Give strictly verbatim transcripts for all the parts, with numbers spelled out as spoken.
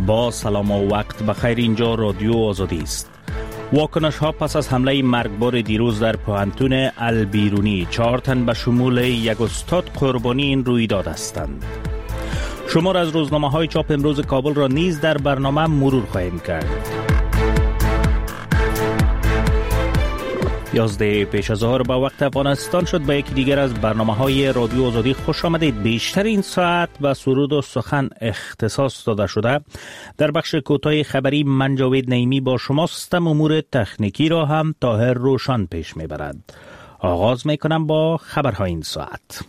با سلام و وقت بخیر. اینجا رادیو آزادی است. واکنش ها پس از حمله مرگبار دیروز در پوهنتون البیرونی، چهار تن به شمول یک استاد قربانی این رویداد هستند. شمار از روزنامه های چاپ امروز کابل را نیز در برنامه مرور خواهیم کرد. یازده پیش از ظهر با وقت افغانستان شد. به یکی دیگر از برنامه های رادیو آزادی خوش آمدید. بیشتر این ساعت و سرود و سخن اختصاص داده شده. در بخش کوتاه خبری من جاوید نعیمی با شماستم. امور تکنیکی را هم طاهر روشن پیش میبرد. آغاز میکنم با خبرهای این ساعت.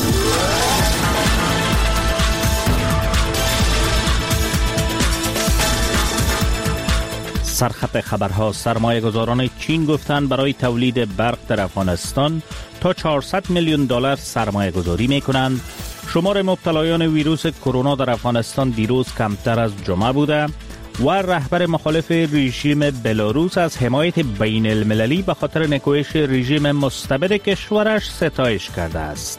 سرخط خبرها: سرمایه گذاران چین گفتند برای تولید برق در افغانستان تا چهارصد میلیون دلار سرمایه گذاری می کنند. شمار مبتلایان ویروس کرونا در افغانستان دیروز کمتر از جمعه بوده و رهبر مخالف رژیم بلاروس از حمایت بین المللی به خاطر نکوهش رژیم مستبد کشورش ستایش کرده است.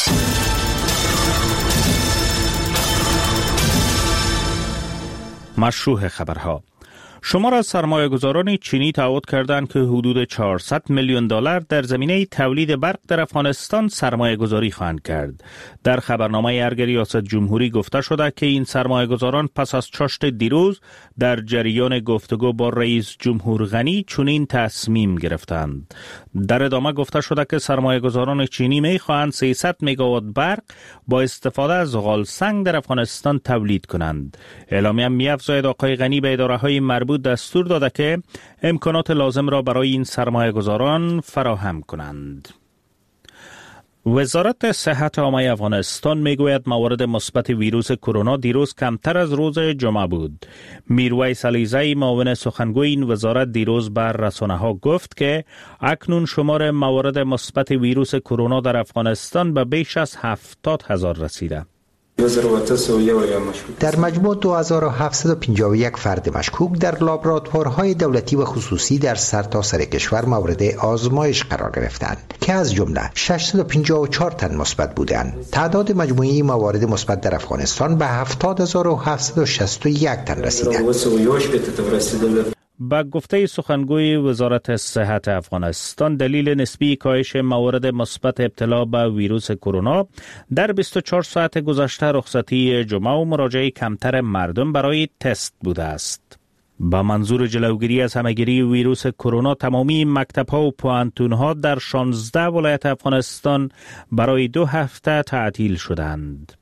مشروح خبرها: شمار از سرمایه گذاران چینی تعهد کردند که حدود چهارصد میلیون دلار در زمینه تولید برق در افغانستان سرمایه گذاری خواهند کرد. در خبرنامه ارگ ریاست جمهوری گفته شده که این سرمایه گذاران پس از چاشت دیروز در جریان گفتگو با رئیس جمهور غنی چنین تصمیم گرفتند. در ادامه گفته شده که سرمایه گذاران چینی می خواهند سیصد مگاوات برق با استفاده از زغال سنگ در افغانستان تولید کنند. اعلامیه می افزاید آقای غنی به اداره های مربوط دستور داده که امکانات لازم را برای این سرمایه گذاران فراهم کنند. وزارت صحت عامه افغانستان میگوید موارد مثبت ویروس کرونا دیروز کمتر از روز جمعه بود. میرویس علیزی، معاون سخنگوی این وزارت، دیروز بر رسانه ها گفت که اکنون شمار موارد مثبت ویروس کرونا در افغانستان به بیش از هفتاد هزار رسیده. در مجموع دو هزار و هفتصد و پنجاه و یک فرد مشکوک در لابراتوارهای دولتی و خصوصی در سرتاسر سر کشور مورد آزمایش قرار گرفتند که از جمله ششصد و پنجاه و چهار تن مثبت بودند. تعداد مجموعی موارد مثبت در افغانستان به هفتاد هزار و هفتصد و شصت و یک تن رسیده. با گفته سخنگوی وزارت صحت افغانستان، دلیل نسبی کاهش موارد مثبت ابتلا به ویروس کرونا در بیست و چهار ساعت گذشته رخصتی جمعه و مراجعه کمتر مردم برای تست بوده است. با منظور جلوگیری از همهگیری ویروس کرونا، تمامی مکتب‌ها و پوهنتون‌ها در شانزده ولایت افغانستان برای دو هفته تعطیل شدند.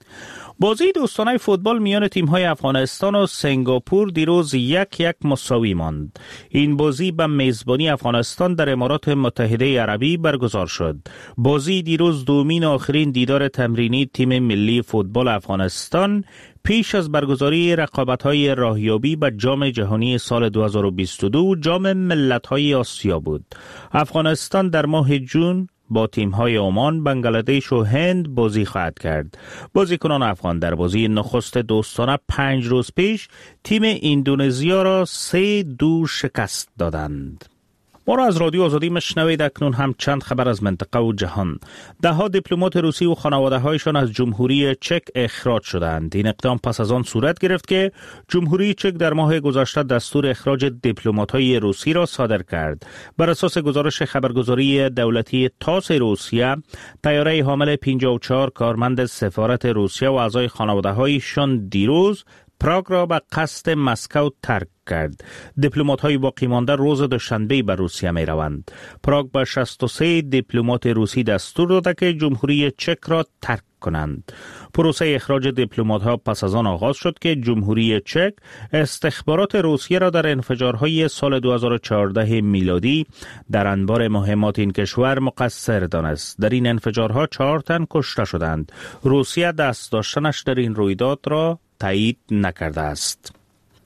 بازی دوستانه فوتبال میان تیم‌های افغانستان و سنگاپور دیروز یک یک مساوی ماند. این بازی به میزبانی افغانستان در امارات متحده عربی برگزار شد. بازی دیروز دومین آخرین دیدار تمرینی تیم ملی فوتبال افغانستان پیش از برگزاری رقابت‌های راهیابی به جام جهانی سال دو هزار و بیست و دو جام ملت‌های آسیا بود. افغانستان در ماه جون با تیم‌های عمان، بنگلادش و هند بازی خواهد کرد. بازیکنان افغان در بازی نخست دوستانه پنج روز پیش تیم اندونزیا را سه دو شکست دادند. ما را از رادیو آزادی مشنوید. اکنون هم چند خبر از منطقه و جهان. ده ها دیپلمات روسی و خانواده هایشان از جمهوری چک اخراج شدند. این اقدام پس از آن صورت گرفت که جمهوری چک در ماه گذشته دستور اخراج دیپلمات های روسی را صادر کرد. بر اساس گزارش خبرگزاری دولتی تاس روسیه، طیاره حامل پنجاه و چهار کارمند سفارت روسیه و اعضای خانواده هایشان دیروز پراگ را به قصد مسکو ترک کرد. دیپلمات های باقی مانده روز دوشنبه به روسیه می روند. پراگ به شصت و سه دیپلمات روسی دستور داده که جمهوری چک را ترک کنند. پروسه اخراج دیپلمات ها پس از آن آغاز شد که جمهوری چک استخبارات روسیه را در انفجارهای سال دو هزار و چهارده میلادی در انبار مهمات این کشور مقصر دانست. در این انفجارها چهار تن کشته شدند. روسیه دست داشتنش در این رویداد را تایید نکرده است.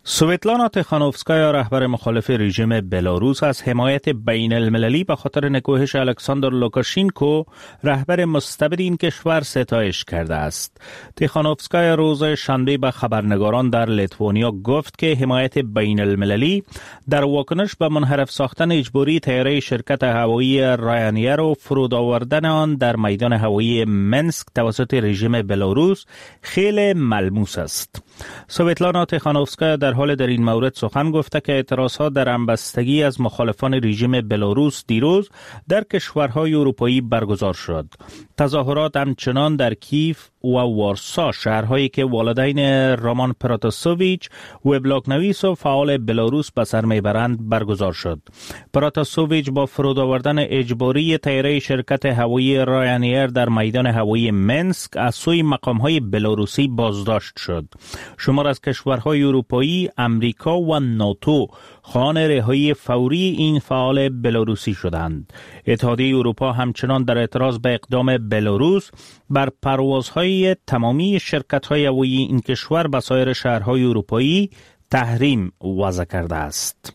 سویتلانا تخانوفسکایا رهبر مخالف رژیم بلاروس از حمایت بین المللی به خاطر نکوهش الکساندر لوکاشینکو رهبر مستبد این کشور ستایش کرده است. تخانوفسکایا روز شنبه به خبرنگاران در لیتوانیا گفت که حمایت بین المللی در واکنش به منحرف ساختن اجباری طیاره شرکت هوایی راینایر و فرود آوردن آن در میدان هوایی منسک توسط رژیم بلاروس خیلی ملموس است. سویتلانا تخانوفسکایا در حال در این مورد سخن گفته که اعتراضها در همبستگی از مخالفان رژیم بلاروس دیروز در کشورهای اروپایی برگزار شد. تظاهرات همچنان در کیف و وارسا، شهرهایی که والدین رامان پراتاسوویچ وبلاگ نویس و فعال بلاروس به سر میبرند برگزار شد. پراتاسوویچ با فرود آوردن اجباری طیاره شرکت هوایی راینایر در میدان هوایی منسک از سوی مقامهای بلاروسی بازداشت شد. شمار از کشورهای اروپایی، امریکا و ناتو خواهان رهایی فوری این فعال بلاروسی شدند. اتحادیه اروپا همچنان در اعتراض به اقدام بلاروس بر پروازهای تمامی شرکت‌های هوایی این کشور به سایر شهرهای اروپایی تحریم وضع کرده است.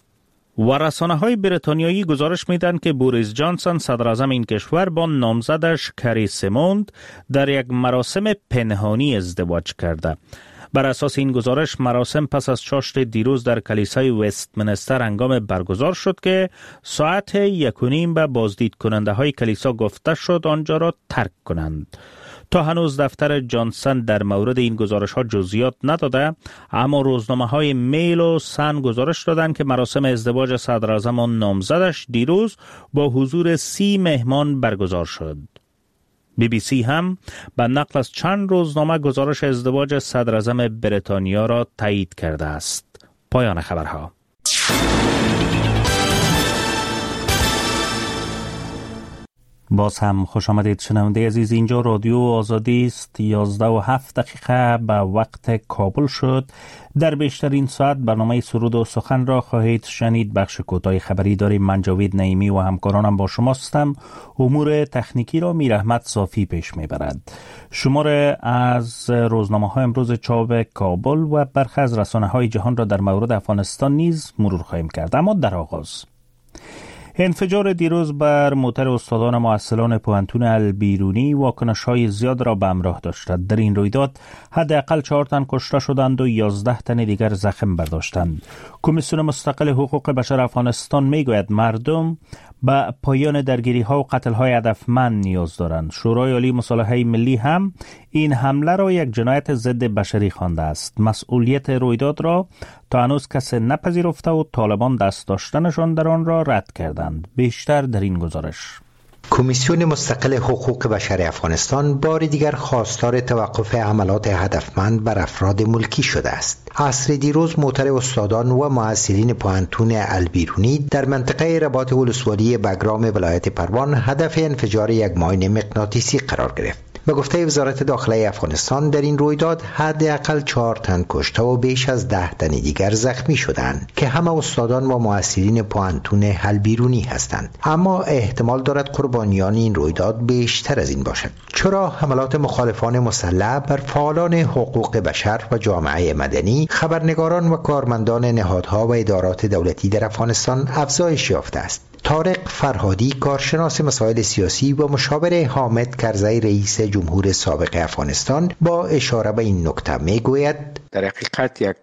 و رسانه‌های بریتانیایی گزارش می‌دهند که بوریس جانسون صدراعظم این کشور با نامزدش کری سیموند در یک مراسم پنهانی ازدواج کرده. بر اساس این گزارش مراسم پس از چاشت دیروز در کلیسای وستمینستر هنگام برگزار شد که ساعت یک و نیم به بازدید کننده های کلیسا گفته شد آنجا را ترک کنند. تا هنوز دفتر جانسون در مورد این گزارش ها جزئیات نداده، اما روزنامه های میل و سن گزارش دادند که مراسم ازدواج صدراعظم و نامزدش دیروز با حضور سی مهمان برگزار شد. بی بی سی هم به نقل از چند روزنامه گزارش ازدواج صدراعظم بریتانیا را تایید کرده است. پایان خبرها. باز هم خوش آمدید شنونده عزیز، اینجا رادیو آزادی است. یازده و هفت دقیقه به وقت کابل شد. در بیشترین ساعت برنامه سرود و سخن را خواهید شنید. بخش کوتاه خبری داریم. من جاوید نعیمی و همکارانم با شما هستم. امور تکنیکی را میر احمد صافی پیش میبرد. شمار از روزنامه های امروز چاپ کابل و برخی از رسانه های جهان را در مورد افغانستان نیز مرور خواهیم کرد. اما در آغاز انفجار دیروز بر موتر استادان محصلان پوهنتون البیرونی واکنش‌های زیاد را به همراه داشت. در این رویداد حداقل چهار تن کشته شدند و یازده تن دیگر زخم برداشتند. کمیسیون مستقل حقوق بشر افغانستان میگوید مردم به پایان درگیری‌ها و قتل‌های هدفمند نیاز دارند. شورای عالی مصالحه ملی هم این حمله را یک جنایت ضد بشری خوانده است. مسئولیت رویداد را تا هنوز کسی نپذیرفته و طالبان دست داشتنشان در آن را رد کردند. بیشتر در این گزارش. کمیسیون مستقل حقوق بشر افغانستان بار دیگر خواستار توقف حملات هدفمند بر افراد ملکی شده است. عصر دیروز موتر استادان و محصلین پوهنتون البیرونی در منطقه رباط ولسوالی بگرام ولایت پروان هدف انفجار یک ماین مغناطیسی قرار گرفت. به گفته وزارت داخله افغانستان در این رویداد حداقل چهار تن کشته و بیش از ده تن دیگر زخمی شدند که همه استادان و محصلین پوهنتون البیرونی هستند. اما احتمال دارد قربانیان این رویداد بیشتر از این باشد، چرا حملات مخالفان مسلح بر فعالان حقوق بشر و جامعه مدنی، خبرنگاران و کارمندان نهادها و ادارات دولتی در افغانستان افزایش یافته است. طارق فرهادی، کارشناس مسائل سیاسی و مشاور حامد کرزی رئیس جمهور سابق افغانستان، با اشاره به این نکته میگوید در حقیقت یک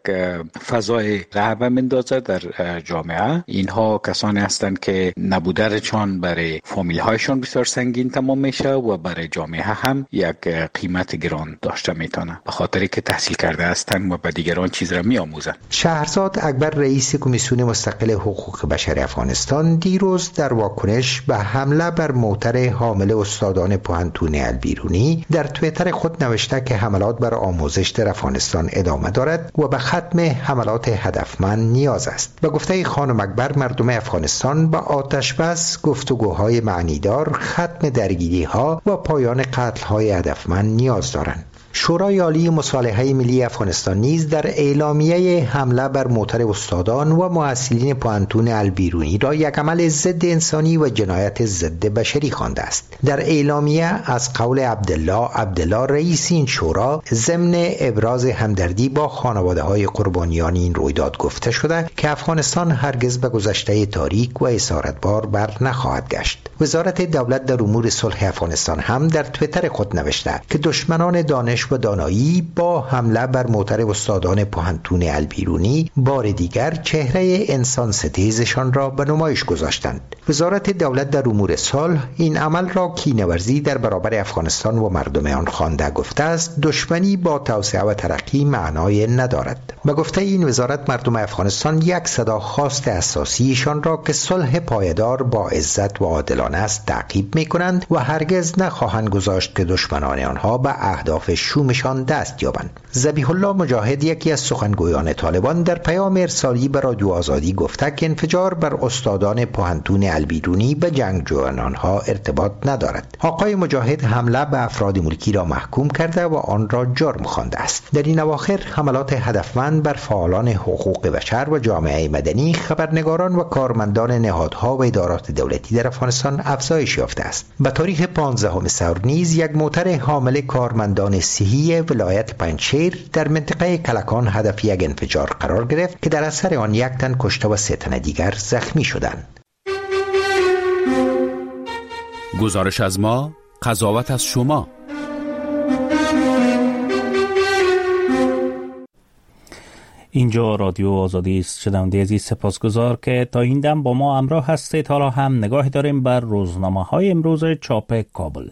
فضای رعب میندازه در جامعه. اینها کسانی هستند که نبودنشان برای فامیل هایشان بسیار سنگین تمام میشه و برای جامعه هم یک قیمت گران داشته میتونه، به خاطری که تحصیل کرده هستند و به دیگران چیز را میآموزند. شهرزاد اکبر رئیس کمیسیون مستقل حقوق بشر افغانستان دیروز در واکنش به حمله بر موتر حامل استادان پوهنتون البیرونی در توییتر خود نوشته که حملات بر آموزش در افغانستان ادامه دارد و به ختم حملات هدفمند نیاز است. به گفته خانم اکبر، مردم افغانستان با آتش بس، گفتگوهای معنیدار، ختم درگیری‌ها و پایان قتل‌های هدفمند نیاز دارند. شورای عالی مصالحه ملی افغانستان نیز در اعلامیه حمله بر موتر استادان و محصلین پوهنتون البیرونی را یک عمل ضد انسانی و جنایت ضد بشری خوانده است. در اعلامیه از قول عبدالله عبدالله رئیس این شورا ضمن ابراز همدردی با خانواده‌های قربانیان این رویداد گفته شده که افغانستان هرگز به گذشته تاریک و اسارتبار بر نخواهد گشت. وزارت دولت در امور صلح افغانستان هم در توییتر خود نوشته که دشمنان دانش و دانایی با حمله بر موتر استادان پوهنتون البیرونی بار دیگر چهره انسان ستیزشان را به نمایش گذاشتند. وزارت دولت در امور صلح این عمل را کینه‌ورزی در برابر افغانستان و مردم آن خوانده گفته است دشمنی با توسعه و ترقی معنای ندارد. به گفته این وزارت مردم افغانستان یک صدا خواست اساسیشان را که صلح پایدار با عزت و عادلانه است تعقیب می‌کنند و هرگز نخواهند گذاشت که دشمنان آنها به اهداف شومشان دست یابند. ذبیح الله مجاهد یکی از سخنگویان طالبان در پیام ارسالی به رادیو آزادی گفته که انفجار بر استادان پوهنتون البیرونی به جنگجویان آنها ارتباط ندارد. آقای مجاهد حمله به افراد ملکی را محکوم کرده و آن را جرم خوانده است. در این اواخر حملات هدفمند بر فعالان حقوق بشر و جامعه مدنی، خبرنگاران و کارمندان نهادها و ادارات دولتی در افغانستان افزایش یافته است. به تاریخ پانزدهم سور نیز یک موتر حامل کارمندان صحی ولایت پنجشیر در منطقه کلکان هدف یک انفجار قرار گرفت که در اثر آن یک تن کشته و سه تن دیگر زخمی شدند. گزارش از ما، قضاوت از شما. اینجا رادیو آزادی است. شنونده عزیز سپاسگزار که تا این دم با ما همراه هستید. حالا هم نگاهی داریم بر روزنامه‌های امروز چاپ کابل.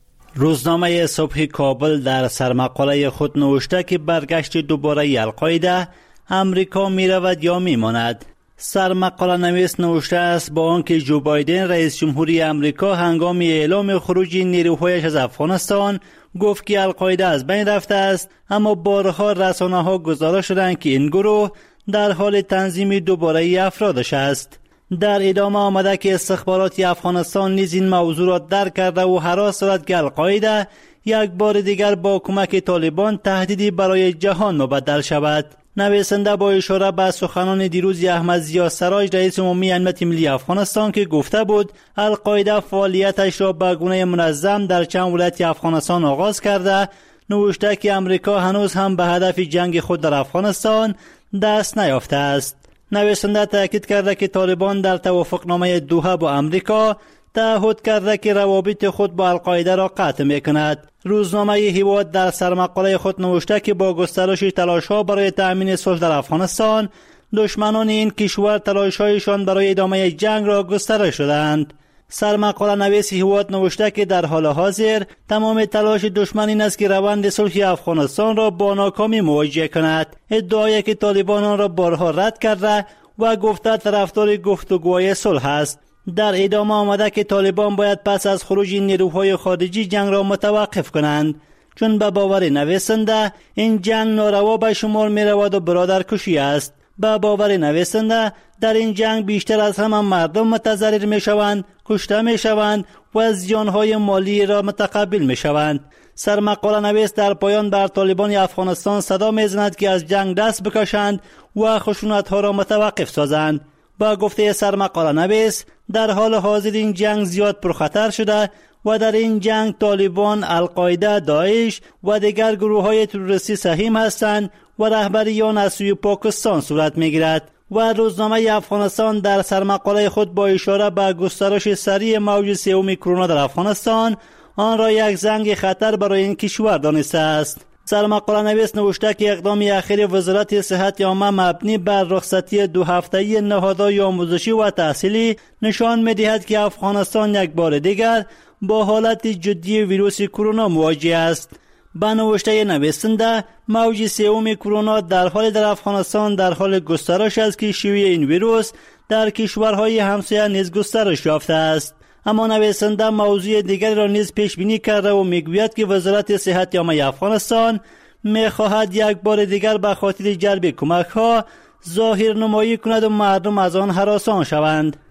روزنامه صبح کابل در سرمقاله خود نوشته که برگشت دوباره القاعده امریکا می رود یا می ماند. سرمقاله نویس نوشته است با آنکه جو بایدن رئیس جمهوری امریکا هنگام اعلام خروج نیروهایش از افغانستان گفت که القاعده از بین رفته است، اما بارها رسانه‌ها گزارش دادند که این گروه در حال تنظیم دوباره افرادش است. در ادامه آمده که استخبارات افغانستان نیز این موضوع را درک کرده و هراس دارد که القاعده یک بار دیگر با کمک طالبان تهدیدی برای جهان مبدل شود. نویسنده با اشاره به سخنان دیروز احمد ضیا سراج رئیس عمومی امنیت ملی افغانستان که گفته بود القاعده فعالیتش را به گونه منظم در چند ولایت افغانستان آغاز کرده، نوشته که امریکا هنوز هم به هدف جنگ خود در افغانستان دست نیافته است. نویسنده تاکید کرده که طالبان در توافقنامه دوحه با امریکا تعهد کرده که روابط خود با القاعده را قطع می‌کند. روزنامه هیواد در سرمقاله خود نوشته که با گسترش تلاش‌ها برای تأمین صلح در افغانستان، دشمنان این کشور تلاش‌هایشان برای ادامه جنگ را گسترش دادند. سرمقاله نویس هیواد نوشته که در حال حاضر تمام تلاش دشمن این است که روند صلح افغانستان را با ناکامی مواجه کند. ادعایی که طالبان آن را بارها رد کرده و گفته طرفدار گفتگوهای صلح است. در ادامه آمده که طالبان باید پس از خروج نیروهای خارجی جنگ را متوقف کنند، چون به باور نویسنده این جنگ ناروا به شمار می رود و برادرکشی است. به باور نویسنده در این جنگ بیشتر از همه مردم متضرر می شوند، کشته می شوند و زیانهای مالی را متقبل می شوند. سرمقاله نویس در پایان بر طالبان افغانستان صدا می زند که از جنگ دست بکشند و خشونت‌ها را متوقف سازند. با گفته سرمقاله نویس در حال حاضر این جنگ زیاد پرخطر شده و در این جنگ طالبان، القاعده، داعش و دیگر گروه‌های تروریستی سهیم هستند و رهبری آن از سوی پاکستان صورت می‌گیرد. و روزنامه افغانستان در سرمقاله خود با اشاره به گسترش سریع موج سوم کرونا در افغانستان آن را یک زنگ خطر برای این کشور دانسته است. سرمقاله نویس نوشته که اقدام اخیر وزارت صحت عامه مبنی بر رخصتی دو هفته‌ای نهادهای آموزشی و تحصیلی نشان می‌دهد که افغانستان یک بار دیگر با حالت جدی ویروس کرونا مواجه است. با نوشته نویسنده موج سوم کرونا در حال در افغانستان در حال گسترش است که شیوع این ویروس در کشورهای همسایه نیز گسترش یافته است. اما نویسنده موضوع دیگری را نیز پیش بینی کرده و میگوید که وزارت صحت عامه افغانستان میخواهد یک بار دیگر به خاطر جلب کمک ها ظاهر نمایی کند و مردم از آن هراسان شوند.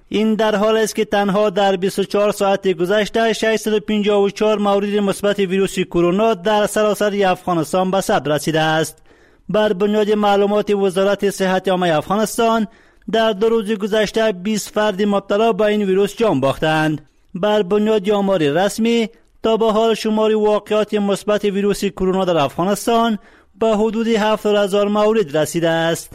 این در حال است که تنها در بیست و چهار ساعت گذشته ششصد و پنجاه و چهار مورد مثبت ویروس کرونا در سراسر افغانستان به ثبت رسیده است. بر بنیاد معلومات وزارت صحت عامه افغانستان در دو روز گذشته بیست فرد مبتلا به این ویروس جان باختند. بر بنیاد آمار رسمی تا به حال شمار واقعات مثبت ویروس کرونا در افغانستان به حدود هفتاد هزار مورد رسیده است.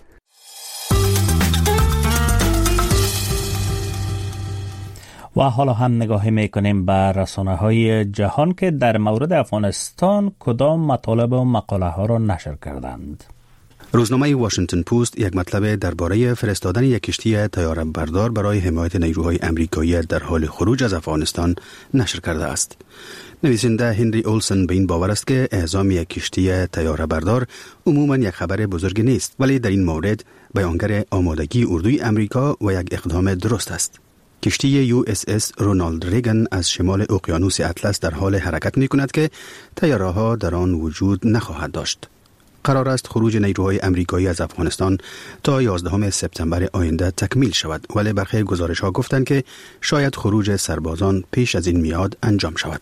و حالا هم نگاهی میکنیم به رسانه‌های جهان که در مورد افغانستان کدام مطالب و مقاله ها را نشر کردند. روزنامه واشنگتن پست یک مطلب درباره فرستادن یک کشتی طیاره بردار برای حمایت نیروهای امریکایی در حال خروج از افغانستان نشر کرده است. نویسنده هنری اولسن به این باور است که اعزام یک کشتی طیاره بردار عموما یک خبر بزرگ نیست، ولی در این مورد بیانگر آمادگی اردوی امریکا و یک اقدام درست است. کشتی یو اس اس رونالد ریگن از شمال اقیانوس اطلس در حال حرکت می کند که طیاره‌ها در آن وجود نخواهد داشت. قرار است خروج نیروهای امریکایی از افغانستان تا یازدهم سپتامبر آینده تکمیل شود، ولی برخی گزارش‌ها گفتند که شاید خروج سربازان پیش از این میعاد انجام شود.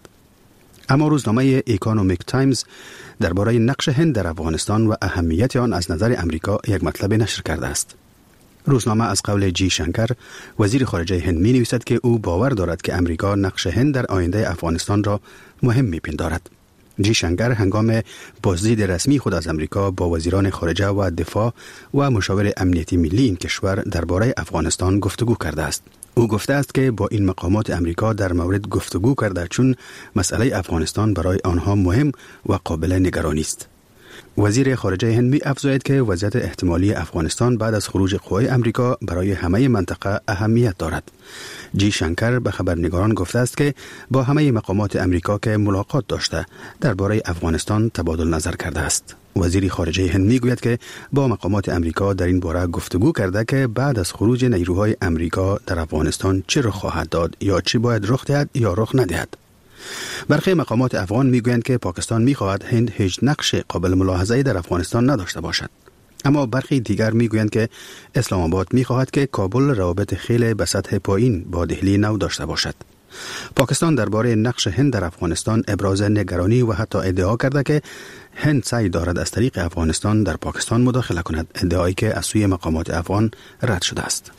اما روزنامه اکونومیک تایمز درباره نقش هند در افغانستان و اهمیت آن از نظر امریکا یک مطلب نشر کرده است. روزنامه از قول جی شنکر وزیر خارجه هند می نویسد که او باور دارد که امریکا نقش هند در آینده افغانستان را مهم می پندارد. جی شنکر هنگام بازدید رسمی خود از امریکا با وزیران خارجه و دفاع و مشاور امنیتی ملی این کشور درباره افغانستان گفتگو کرده است. او گفته است که با این مقامات امریکا در مورد گفتگو کرده چون مسئله افغانستان برای آنها مهم و قابل نگرانی است. وزیر خارجه هند می افزاید که وضعیت احتمالی افغانستان بعد از خروج قوای امریکا برای همه منطقه اهمیت دارد. جی شنکر به خبرنگاران گفته است که با همه مقامات امریکا که ملاقات داشته درباره افغانستان تبادل نظر کرده است. وزیر خارجه هند می گوید که با مقامات امریکا در این باره گفتگو کرده که بعد از خروج نیروهای امریکا در افغانستان چه رخ خواهد داد یا چه باید رخ دهد یا رخ ندهد. برخی مقامات افغان میگویند که پاکستان میخواهد هند هیچ نقش قابل ملاحظه‌ای در افغانستان نداشته باشد. اما برخی دیگر میگویند که اسلام آباد میخواهد که کابل روابط خیلی به سطح پایین با دهلی نو داشته باشد. پاکستان درباره نقش هند در افغانستان ابراز نگرانی و حتی ادعا کرده که هند سعی دارد از طریق افغانستان در پاکستان مداخله کند، ادعایی که از سوی مقامات افغان رد شده است.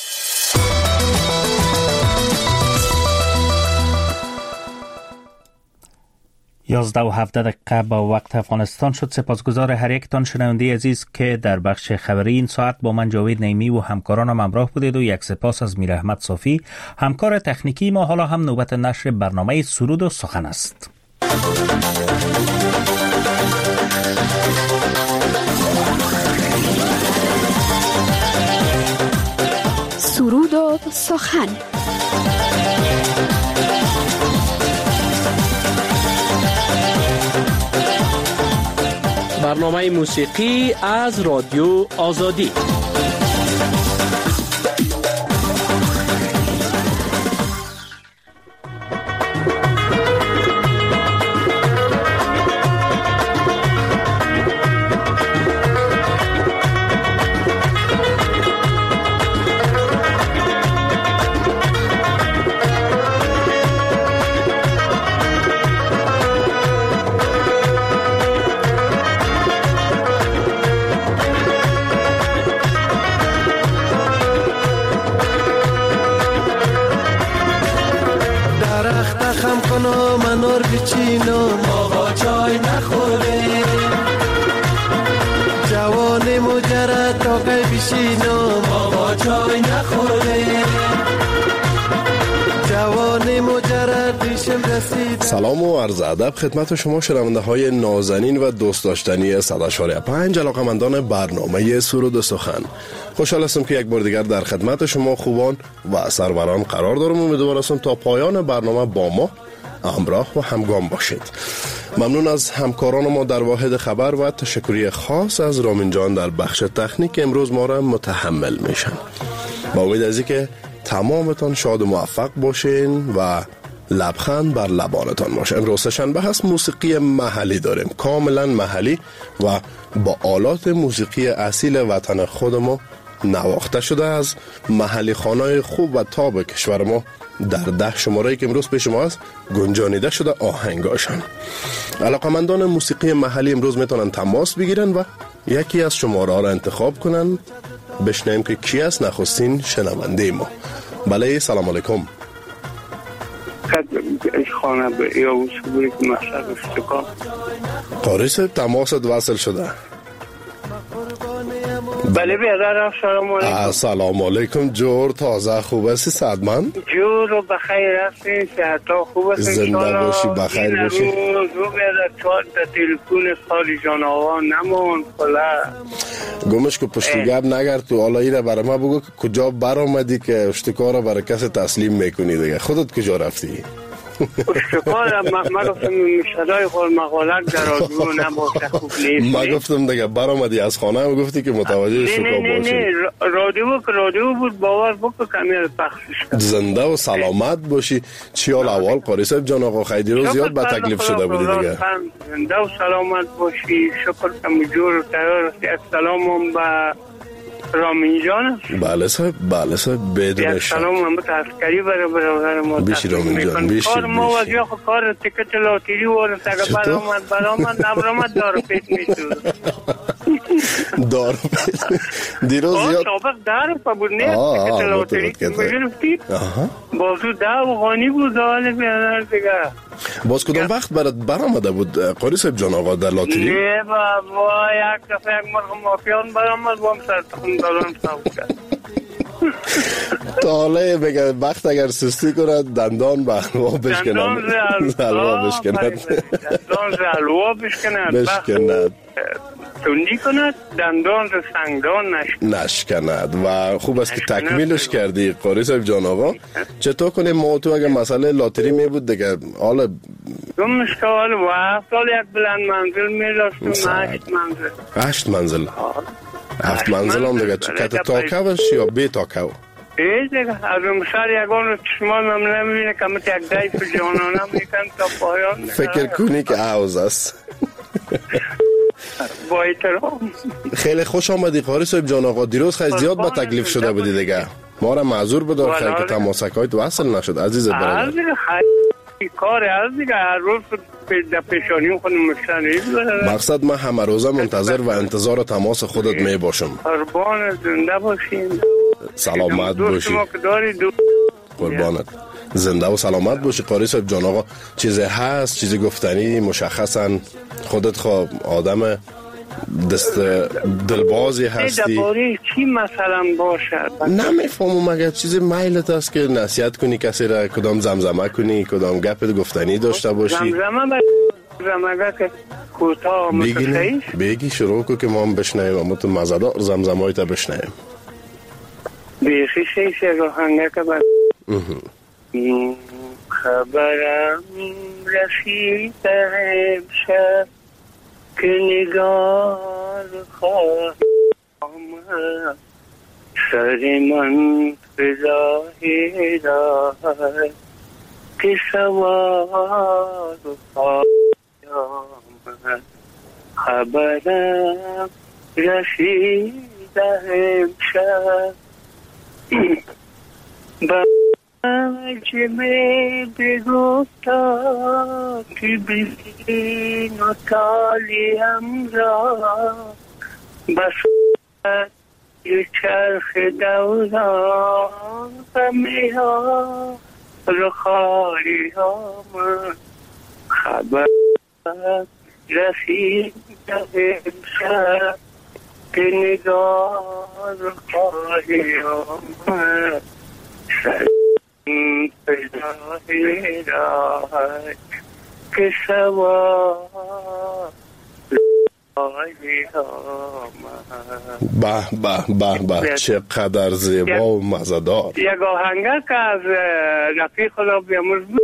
یازده و هفده دقیقه با وقت افغانستان شد. سپاسگزار هر یک تان شنونده عزیز که در بخش خبری این ساعت با من جاوید نیمی و همکارانم همراه بودید و یک سپاس از میر احمد صافی همکار تکنیکی ما. حالا هم نوبت نشر برنامه سرود و سخن است. سرود و سخن. برنامه موسیقی از رادیو آزادی. منور بچینو ما با چای نخوریم، جوان مجرد تاقه بشینو ما با چای نخوریم، جوان مجرد بیشم رسید. سلام و عرض ادب خدمت شما شنونده های نازنین و دوست داشتنی صد و شش پنج علاقه‌مندان برنامه سرود و سخن. خوشحال هستم که یک بار دیگر در خدمت شما خوبان و سروران قرار دارم. امیدوار هستم تا پایان برنامه با ما همراه و همگام باشید. ممنون از همکاران ما در واحد خبر و تشکری خاص از رامین جان در بخش تکنیک امروز ما را متحمل میشن. با امید از اینکه تمامتان شاد و موفق باشین و لبخند بر لبانتان باشه. امروز سه‌شنبه هست، موسیقی محلی داریم، کاملا محلی و با آلات موسیقی اصیل وطن خود ما نواخته شده از محلی خانه خوب و تاب کشور ما در ده شماره که امروز پیش ما است گنجانیده شده آهنگاشان. علاقمندان موسیقی محلی امروز میتونن تماس بگیرن و یکی از شماره ها را انتخاب کنن. بشنویم که کی است نخستین شنونده ما. بله سلام علیکم. خانه به یا وسوری که مشهد استکان قاری صاحب تماست وصل شده. بله بیادر سلام علیکم. سلام علیکم. جور تازه خوب هستی صدمن؟ جور و بخیر هستی صحت خوب هستی زنده باشی بخیر باشی. روز رو بیادر چهار تا تلفون خالی جان آقا نمون فلا گمش که پشتی گب نگرد تو حالا ایره برای ما بگو که کجا بر آمدی که اشتکار رو برای کسی تسلیم میکنی دیگه. خودت کجا رفتی؟ اشتکار ما گفتم مشهدای خور مقالک در رادیو نباشه خوب نیست. ما گفتم دیگه بر آمدی از خانه و گفتی که متوجه اشتکار باشی. نه نه نه رادیو که رادیو بود باور بکن کمی پخشش کرد. زنده و سلامت باشی. چی حال احوال قاری صاحب جان آقا خیلی رو زیاد با تکلیف شده بودی دیگه. زنده و سلامت باشی. شکر کم جور تیار هستی. السلام با رامین جان. بله صاحب بله صاحب بدون شک. سلام هم تذکری برای برادر ما. بیشی رامین جان بیشی. کار ما وجه خو کار تیکت لاتری ورد اگه برآمد برآمد نبرآمد دارو پیت میتو. دارو پیت. دیروز زیاد. سابق دارو پا بود نه تیکت لاتری میگرفتی. بازو ده افغانی بود حال بیادر دیگه. باز کدام وقت برات برآمده بود قاری صاحب جان آقا در لاتری؟ نه بابا یک دفعه یک مرغ مافیان برآمد بام سر تخم دالان صاحب کرد. تا حالا بگه وقت اگر سستی کند دندان به حلوا بشکند. دندان حلوا بشکند. دندان حلوا بشکند. بشکند. تندی کند دندان سنگدان نشکند. نشکند و خوب است که تکمیلش کردی قاری صاحب جان آقا. چطور کنیم ما تو اگه مسئله لاتری می بود دیگه حالا گمش که حالا و هفتال یک بلند منزل می داشتم هشت منزل. هشت منزل. هفت منزل هم دیگه چکت تاکوش یا بی تاکو؟ ای دیگه از اون سر یکان رو چشمان هم نمیبینه که مت یک دایف جانانه میکن تا پایان. فکر کنی که عوض است. با احترام. خیلی خوش آمدی قاری صاحب جان آقا. دیروز خیلی زیاد با تکلیف شده بودی دیگه. ما را معذور بدار خیلی که تماسکایت وصل نشد عزیز برادر. از دیگه خیلی کار از دیگه هر روز در پیشانی خودم مشتنید. مقصد من همه روزه منتظر و انتظار تماس خودت می باشم. قربان زنده باشین. سلامت باشی. قربانت. زنده و سلامت باشی قاری صاحب جان آقا. چیزی هست چیزی گفتنی مشخصا خودت خواه آدم دست دلبازی هستی درباره چی مثلا باشد؟ نمیفهمم اگر چیزی میلت است که نصیحت کنی کسی را کدام زمزمه کنی کدام گپ گفتنی داشته باشی. زمزمه زمزمه که کوتاه متخیل بگی شروع کو که ما هم بشنویم اما تو مزدار زمزمه‌ای تا بشنویم. بیخی شیشه رو هنگه که بر خبرم رسیده امشب که نگار خواهم سر من بزاهی دار که سوار خواهم خبرم رسیده امشب بجمه بگفتا که ببین و تالیم را بس یه چرخ دوران غمی ها رو خالی ها من خبر رسید امشب که نگار خالی ها من پیدای رای که سوا به به به به چقدر زیبا و مزدار. یک آهنگه که از رفیق خدا بیامرز بود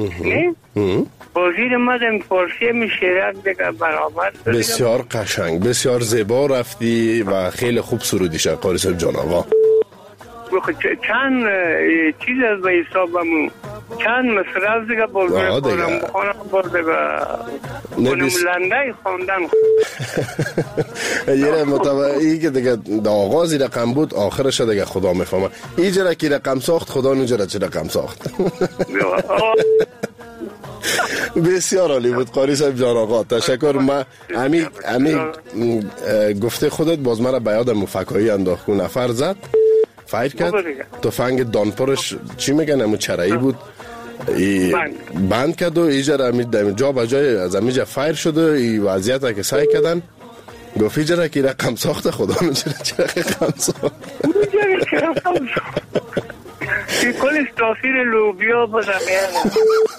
بازیر مدن فارسی میشیرد دیگه برابر. بسیار قشنگ بسیار زیبا رفتی و خیلی خوب سرودی شد قاری صاحب جان آقا. چند چیز از به حسابمون چند مصر از دیگه بازور کنم بخونم بار دیگه کنم لنده خوندن. یه متوجه ای که دیگه آغازی رقم بود آخرش دیگه خدا میفهمه. اینجا کی رقم ساخت خدا اونجا چه رقم ساخت. بسیار عالی بود قاری صاحب جان آقا، تشکر. ما امی امی گفته خودت باز مرا به یادم فکایی انداخت که نفر زد فایر کرد تفنگ دانپرش چی میگن همون چرایی بود ای بند کرد و ایجا جا به جای از امیجا فایر شد و ای وضعیت که سعی کردن گفت ایجا که رقم ساخت خدا میجره چه رقم ساخت ای کلش تاثیر لوبیا بزمین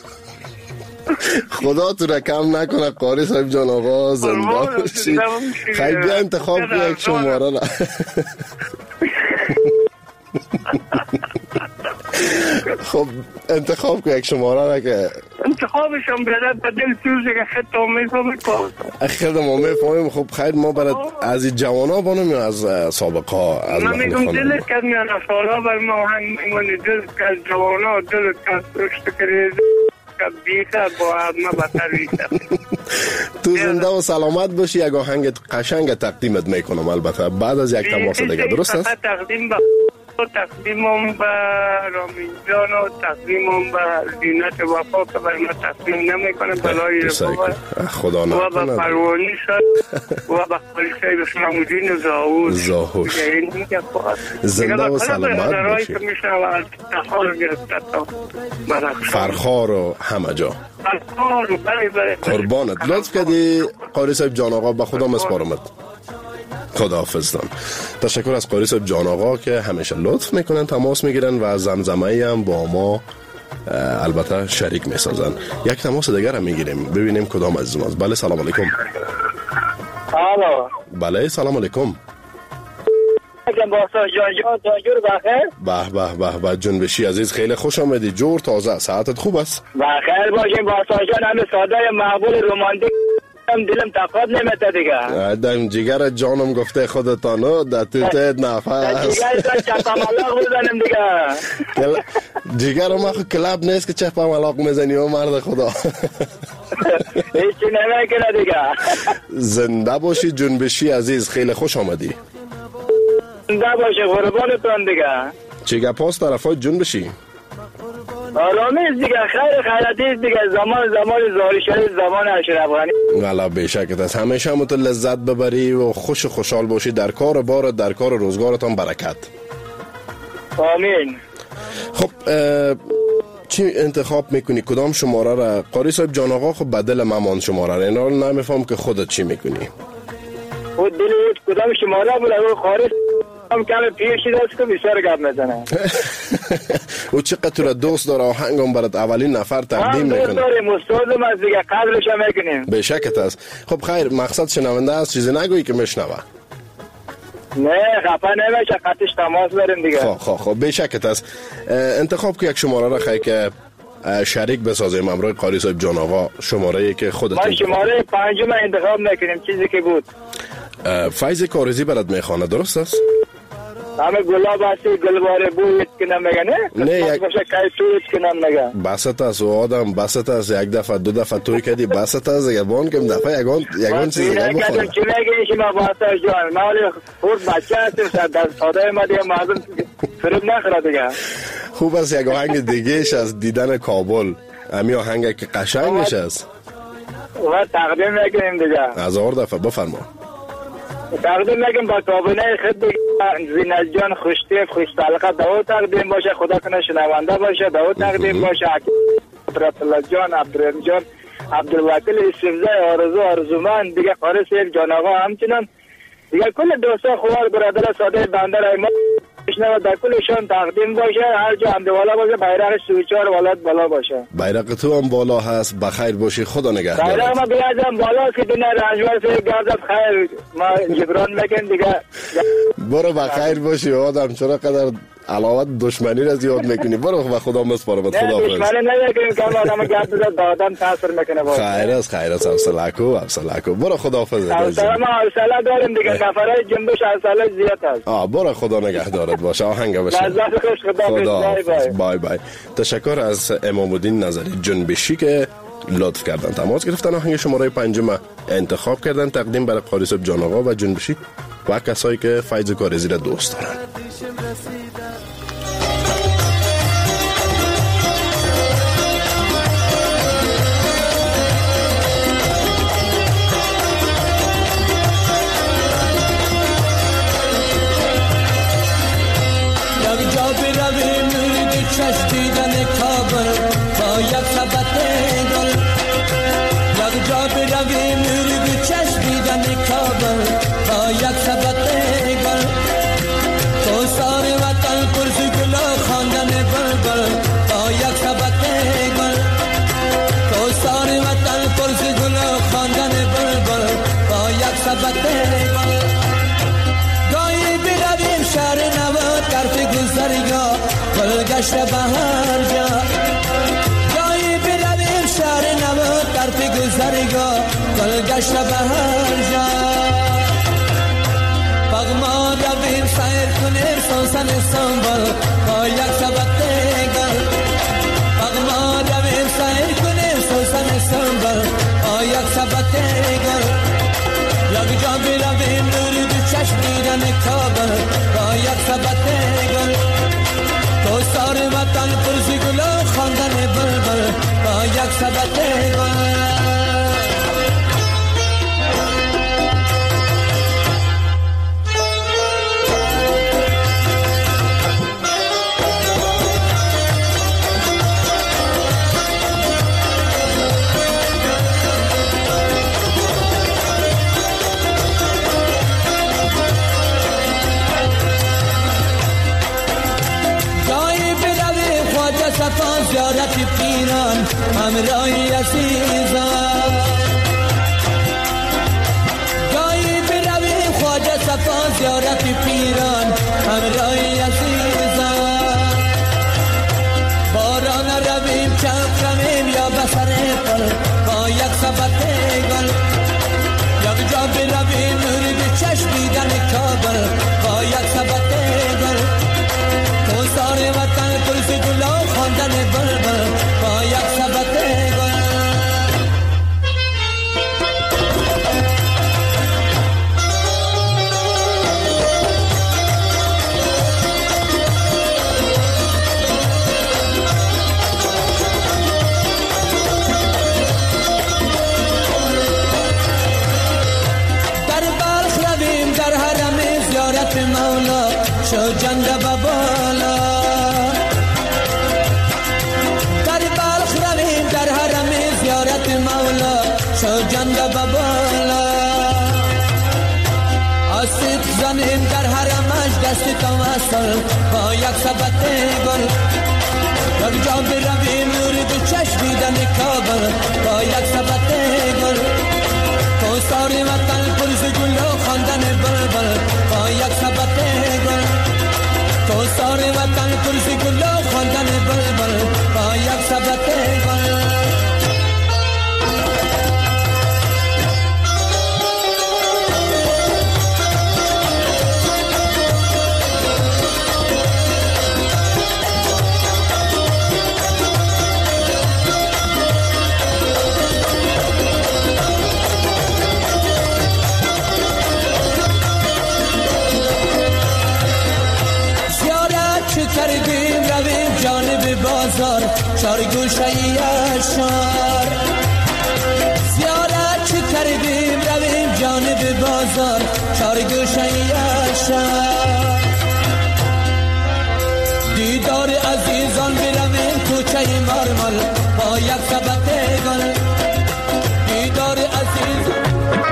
خدا تو رقم نکنه قاری صاحب جان آقا، زنده باشید. خیلی بیا انتخاب که یک شماره را خب انتخاب که یک شماره را که انتخابشم برد به دل سوزه که خیلی میفهمه کار خیلی ما میفهمیم. خب خیلی ما برد از این جوانا بانم یا از سابقه ها از من میگم دلت کد میان سالا بر ما هنگ میگونی دلت کد جوانا دلت کد رشت کرده بیشتر با ما بطر بیشتر تو زنده و سلامت باشی. یک آهنگ قشنگ تقدیمت میکنم البته بعد از یک تماس دیگه، درست است؟ تقدیم با تقدیمم به رامین جان و تقدیمم به زینت وفا که بر ما تقدیم نمیکنه بلای رفا خدا نکنه و به پروانی شد و به خالیسه بسلامودین زاهور زاهور زنده و سلامت باشی. فرخار و همه جا قربانت. لطف کردی قاری صاحب جان آقا، به خدا مسپارمت. خداحافظ دان. تشکر از قاری صاحب جان آقا که همیشه لطف میکنن تماس میگیرن و زمزمه هم با ما البته شریک میسازن. یک تماس دیگر هم میگیریم ببینیم کدام از ماست. بله سلام علیکم. الو. بله سلام علیکم. به به به به جنبشی عزیز خیلی خوش آمدی. جور تازه ساعتت خوب است؟ بخیر باشیم باسا جان. همه ساده مقبول رومانتیک دلم تقاد نمیته دیگه. دم جگر جانم گفته خودتانو در توتت نفس جگر چپا ملاق بزنم دیگه. جگر ما خود کلاب نیست که چپا ملاق میزنی و مرد خدا. هیچی نمیکنه دیگه. زنده باشی جنبشی عزیز خیلی خوش آمدی. زنده باشی قربانتون دیگه. چه گپاس طرفای جنبشی؟ آرامیز دیگه خیر خیراتیست دیگه. زمان زمان زاری شریف زمان اشرف غنی. والا بیشکت است. همیشه هم تو لذت ببری و خوش و خوشحال باشی. در کار بارت در کار روزگارتان برکت. آمین. خب چی انتخاب میکنی کدام شماره را قاری صاحب جان آقا؟ خب بدل ممان شماره را اینا رو نمیفهم که خودت چی میکنی. خود دلیت کدام شماره بود اگه خارج هم کم پیشی دست که بسیار گپ میزنه. او چقدر تو را دوست داره آهنگم برات اولین نفر تقدیم میکنه. دوست داریم استادم از دیگه قدرش هم میکنیم. به شکت است. خب خیر مقصد شنونده است چیزی نگویی که میشنوه. نه خفه نمیشه خطش تماس بریم دیگه. خب خب خب به شکت است. انتخاب که یک شماره را خیلی که شریک بسازیم امروز قاری صاحب جان آقا. شماره ای که خودت ما شماره پنجم انتخاب نکنیم چیزی که بود. فیض کارزی برات میخوانه درست است؟ همه گلاب هستی گلباره بویت که نمیگه نه؟ نه یک باشه که تویت که نمیگه بست است و آدم بست است. یک دفعه دو دفعه توی کردی بست است یبان کم دفعه یگان یگان چیز دیگه بخوره. چی میگی شما باسا جان؟ ما ولی خود بچه هستیم در ساده ما دیگه مازم فریب نخوره دیگه. خوب است یک آهنگ دیگهش از دیدن کابل. امی آهنگ که قشنگش است و تقدیم میکنیم دیگه. هزار دفعه بفرما. تقدیم میکنم با کابینه خود زینت جان خوشتیف خوش تعلقه دو تقدیم باشه. خدا کنه شنونده باشه. دو تقدیم باشه. عبدالله جان عبدالرحیم جان عبدالوکیل استفزای آرزو آرزومند دیگه قاری صاحب جان آقا همچنان دیگه کل دوستا خوار برادر ساده بنده رای ما بشنوه در کلشان تقدیم باشه. هر جا حمد والا باشه بیرق سویچار والات بالا باشه. بیرق تو هم بالا هست. بخیر باشی خدا نگهدارت. بیرق ما بیازم بالا که دونه رنجور سے گازت خیر ما جبران میکن دیگه. برو بخیر باشی آدم. چرا قدر علاوت دشمنی را زیاد میکنی. برو و خدا مسپارمت. خدا حافظ. دشمنی نمیکنیم که آدم گپ بزنه دادن تاثیر میکنه. خیر است خیر است. حوصله کو حوصله کو. برو خدا حافظ. حوصله ما حوصله داریم دیگه. نفرای جنبش حوصله زیاد است. آ برو خدا نگهدارت باشه. آهنگ باشه. لذت خوش. خدا. بای بای. بای بای. تشکر از امام الدین نظری جنبشی که لطف کردن تماس گرفتن، آهنگ شماره پنجم انتخاب کردن تقدیم برای قاری صاحب جان آقا و جنبشی و کسایی که فیض کارزی را دوست دارن. چشیدن کابل با یک سبت گل، یک جا برویم مرگ چشیدن کابل با یک سبت گل، تو سار وطن پرز گل خواندن بلبل با یک سبت گل، تو سار وطن پرز گل خواندن بلبل با یک سبت گل، گاهی برویم شهر نو طرف گذرگاه گشت بهار جا، جایی برویم شهر نو طرف گذرگاه گل گشت بهار جا، پغما رویم سیر کنیم سوسن استانبول با یک سبت گل، پغما رویم سیر کنیم سوسن استانبول با یک سبت گل، یک جا برویم نور دو چشم دیدن کابل با یک سبت گل، تو سار وطن پرزی گل خواندن بلبل با یک سبت گل. زیارت پیران همراهی عزیزان، جایی برویم خواجه صفا زیارت پیران همراهی عزیزان، باران رویم چند رویم یا بسر پل با یک سبت گل، یک جا برویم مرگ چشمیدن کابل با یک سبت گل، تو سار وطن پرز گل خواندن بلبل با یک سبت گل. در بلخ رویم در حرم زیارت مولا شو جنده بابالا، در بلخ رویم در حرم زیارت مولا شو جنده بابالا، آسیب زنیم در حرمش دست توسل با یک سبت گل، یک جا برویم نور دو چشمیدن کابل با یک سبت گل، تو سار وطن پرز گل خواندن بلبل با یک سبت گل، تو سار وطن پرز گل خواندن بلبل با یک سبت گل. کردیم رویم جانب بازار چار گوشه اشار، زیارت چه کردیم رویم جانب بازار چار گوشه اشار، دیدار عزیزان برویم کوچه مارمل با یک سبت گل، دیدار عزیزان.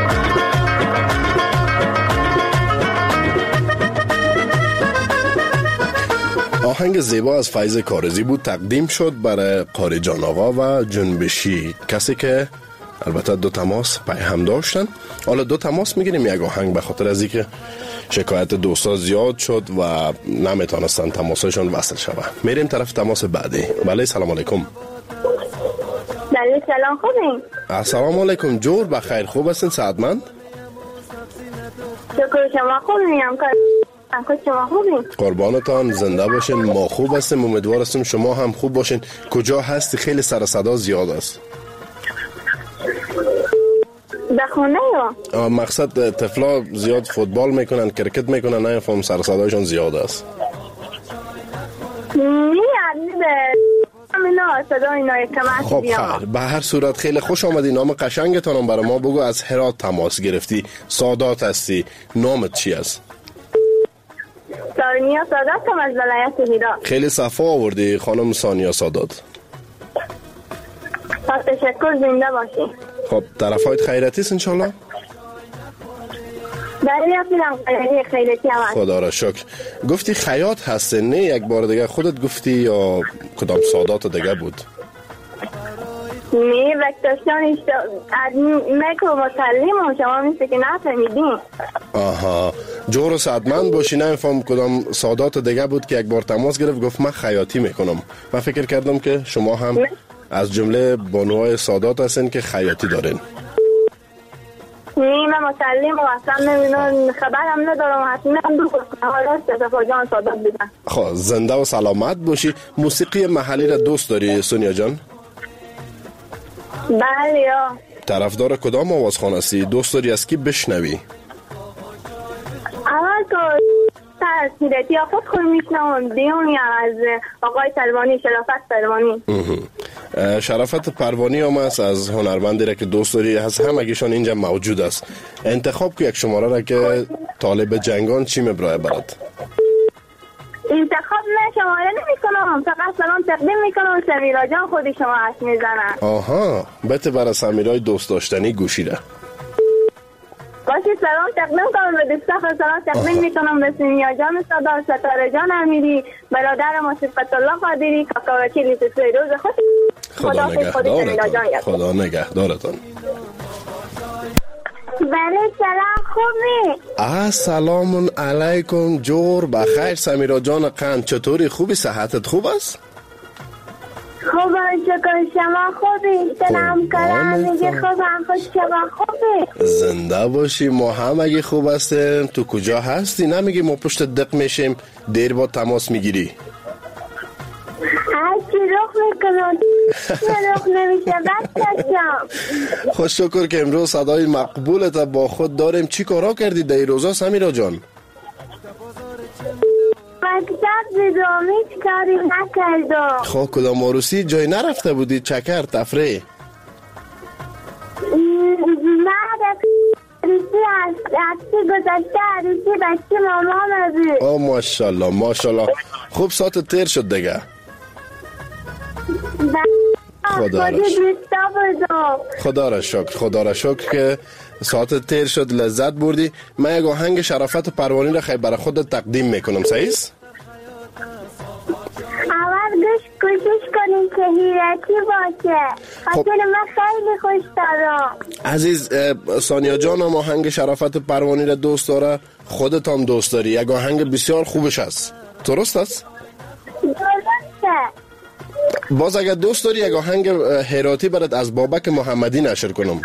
آهنگ زیبا از فیض کارزی بود، تقدیم شد برای قاری جان آقا و جنبشی، کسی که البته دو تماس پیام داشتن. حالا دو تماس میگیریم یک آهنگ به خاطر از اینکه شکایت دوستا زیاد شد و نمیتونستن تماسشون وصل شوه. میریم طرف تماس بعدی. بله سلام علیکم. بله سلام خوبین؟ السلام علیکم، جور بخیر، خوب هستین؟ سعادتمند؟ شکر شما خوبین؟ شما خوبین؟ قربانتان، زنده باشین. ما خوب هستیم، امیدوار هستیم شما هم خوب باشین. کجا هستی؟ خیلی سر صدا زیاد است. در خونه یا؟ مقصد طفلا زیاد فوتبال میکنن، کرکت میکنن، نه فهم سر صدایشون زیاد است. نه یعنی به اینا صدا اینا کمک خب خیر، به هر صورت خیلی خوش آمدی. نام قشنگتانم برای ما بگو. از هرات تماس گرفتی، سادات هستی، نامت چی است؟ سانیا سادات هم از ولایت هرات. خیلی صفا آوردی خانم سانیا سادات. تشکر، زنده باشی. خب طرفایت خیرتی است انشالله؟ برای اپیدم خیلی خیرتی هم هست. خدا را شکر. گفتی خیاط هسته، نه یک بار دیگه خودت گفتی یا کدام سادات دیگه بود؟ نه وقتشان اشتا از میکرو مسلم و شما میسته که نفهمیدین. آها، جور و سعدمند باشی. نه فهم کدام سادات دیگه بود که یک بار تماس گرفت گفت من خیاطی میکنم. من فکر کردم که شما هم نه؟ از جمله بانوهای سادات هستین که خیاطی دارین. نه من مسلم و اصلا نمیدونم، خبرم ندارم، حتما دو حالا صفا جان سادات بیدن. خب زنده و سلامت باشی. موسیقی محلی را دوست داری سونیا جان؟ بله یا. طرفدار کدام آوازخوان هستی؟ دوست داری از کی بشنوی؟ اول تو تحصیلتی خود خود میشنم، دیونی از آقای پروانی، شرافت پروانی. شرافت پروانی هم است از هنرمندی را که دوست داری، از همگیشان اینجا موجود است. انتخاب که یک شماره را که طالب جنگان چی مبرای برد؟ انتخاب نه شماره نمی کنم، فقط سلام تقدیم می کنم. سمیرا جان خودی شما عشق می زنن. آها، بته برای سمیرای دوست داشتنی گوشی را باشی سلام تقدیم کنم به دوستان. سلام تقدیم می کنم به سمیرا جان صدا، ستاره جان امیری، برادر ما صفت الله قادری، کاکا وکیلی سوی روز خود. خدا نگهدارتان. خدا نگهدارتان. بله سلام خوبی؟ السلام علیکم. جور بخیر. سمیرا جان قند چطوری؟ خوبی؟ صحتت خوب است؟ خوبم شکر. شما خوبی؟ سلام کلام میگه خوبم. خوش شما خوبی؟ زنده باشی. ما هم اگه خوب هستیم. تو کجا هستی؟ نمیگی ما پشت دق میشیم دیر با تماس میگیری؟ هرچی رخ میکنم رخ نمیشه بچه‌شم. خوش شکر که امروز صدای مقبولت با خود داریم. چی کارا کردی در این روزا سمیرا جان؟ مکتب دیدم، هیچ کاری نکردم. خب کدام عروسی جای نرفته بودی؟ چکر تفریح؟ نه عروسی هستی گذاشته، عروسی بچه مامان بود. آه ماشالله ماشالله. خوب ساعت تیر شد دیگه. خدا را شکر. خدا را شکر. خدا را شکر که ساعت تیر شد، لذت بردی. من یک آهنگ شرافت پروانی را خیلی برای خود تقدیم میکنم. صحیح است؟ اول گوش کوشش کنیم که هیرتی باشه. خاطر من خیلی خوش دارم. عزیز سانیا جان هم آهنگ شرافت پروانی را دوست داره، خودت هم دوست داری. یک آهنگ بسیار خوبش است. درست است؟ درسته. باز اگر دوست داری یک آهنگ هراتی برات از بابک محمدی نشر کنم.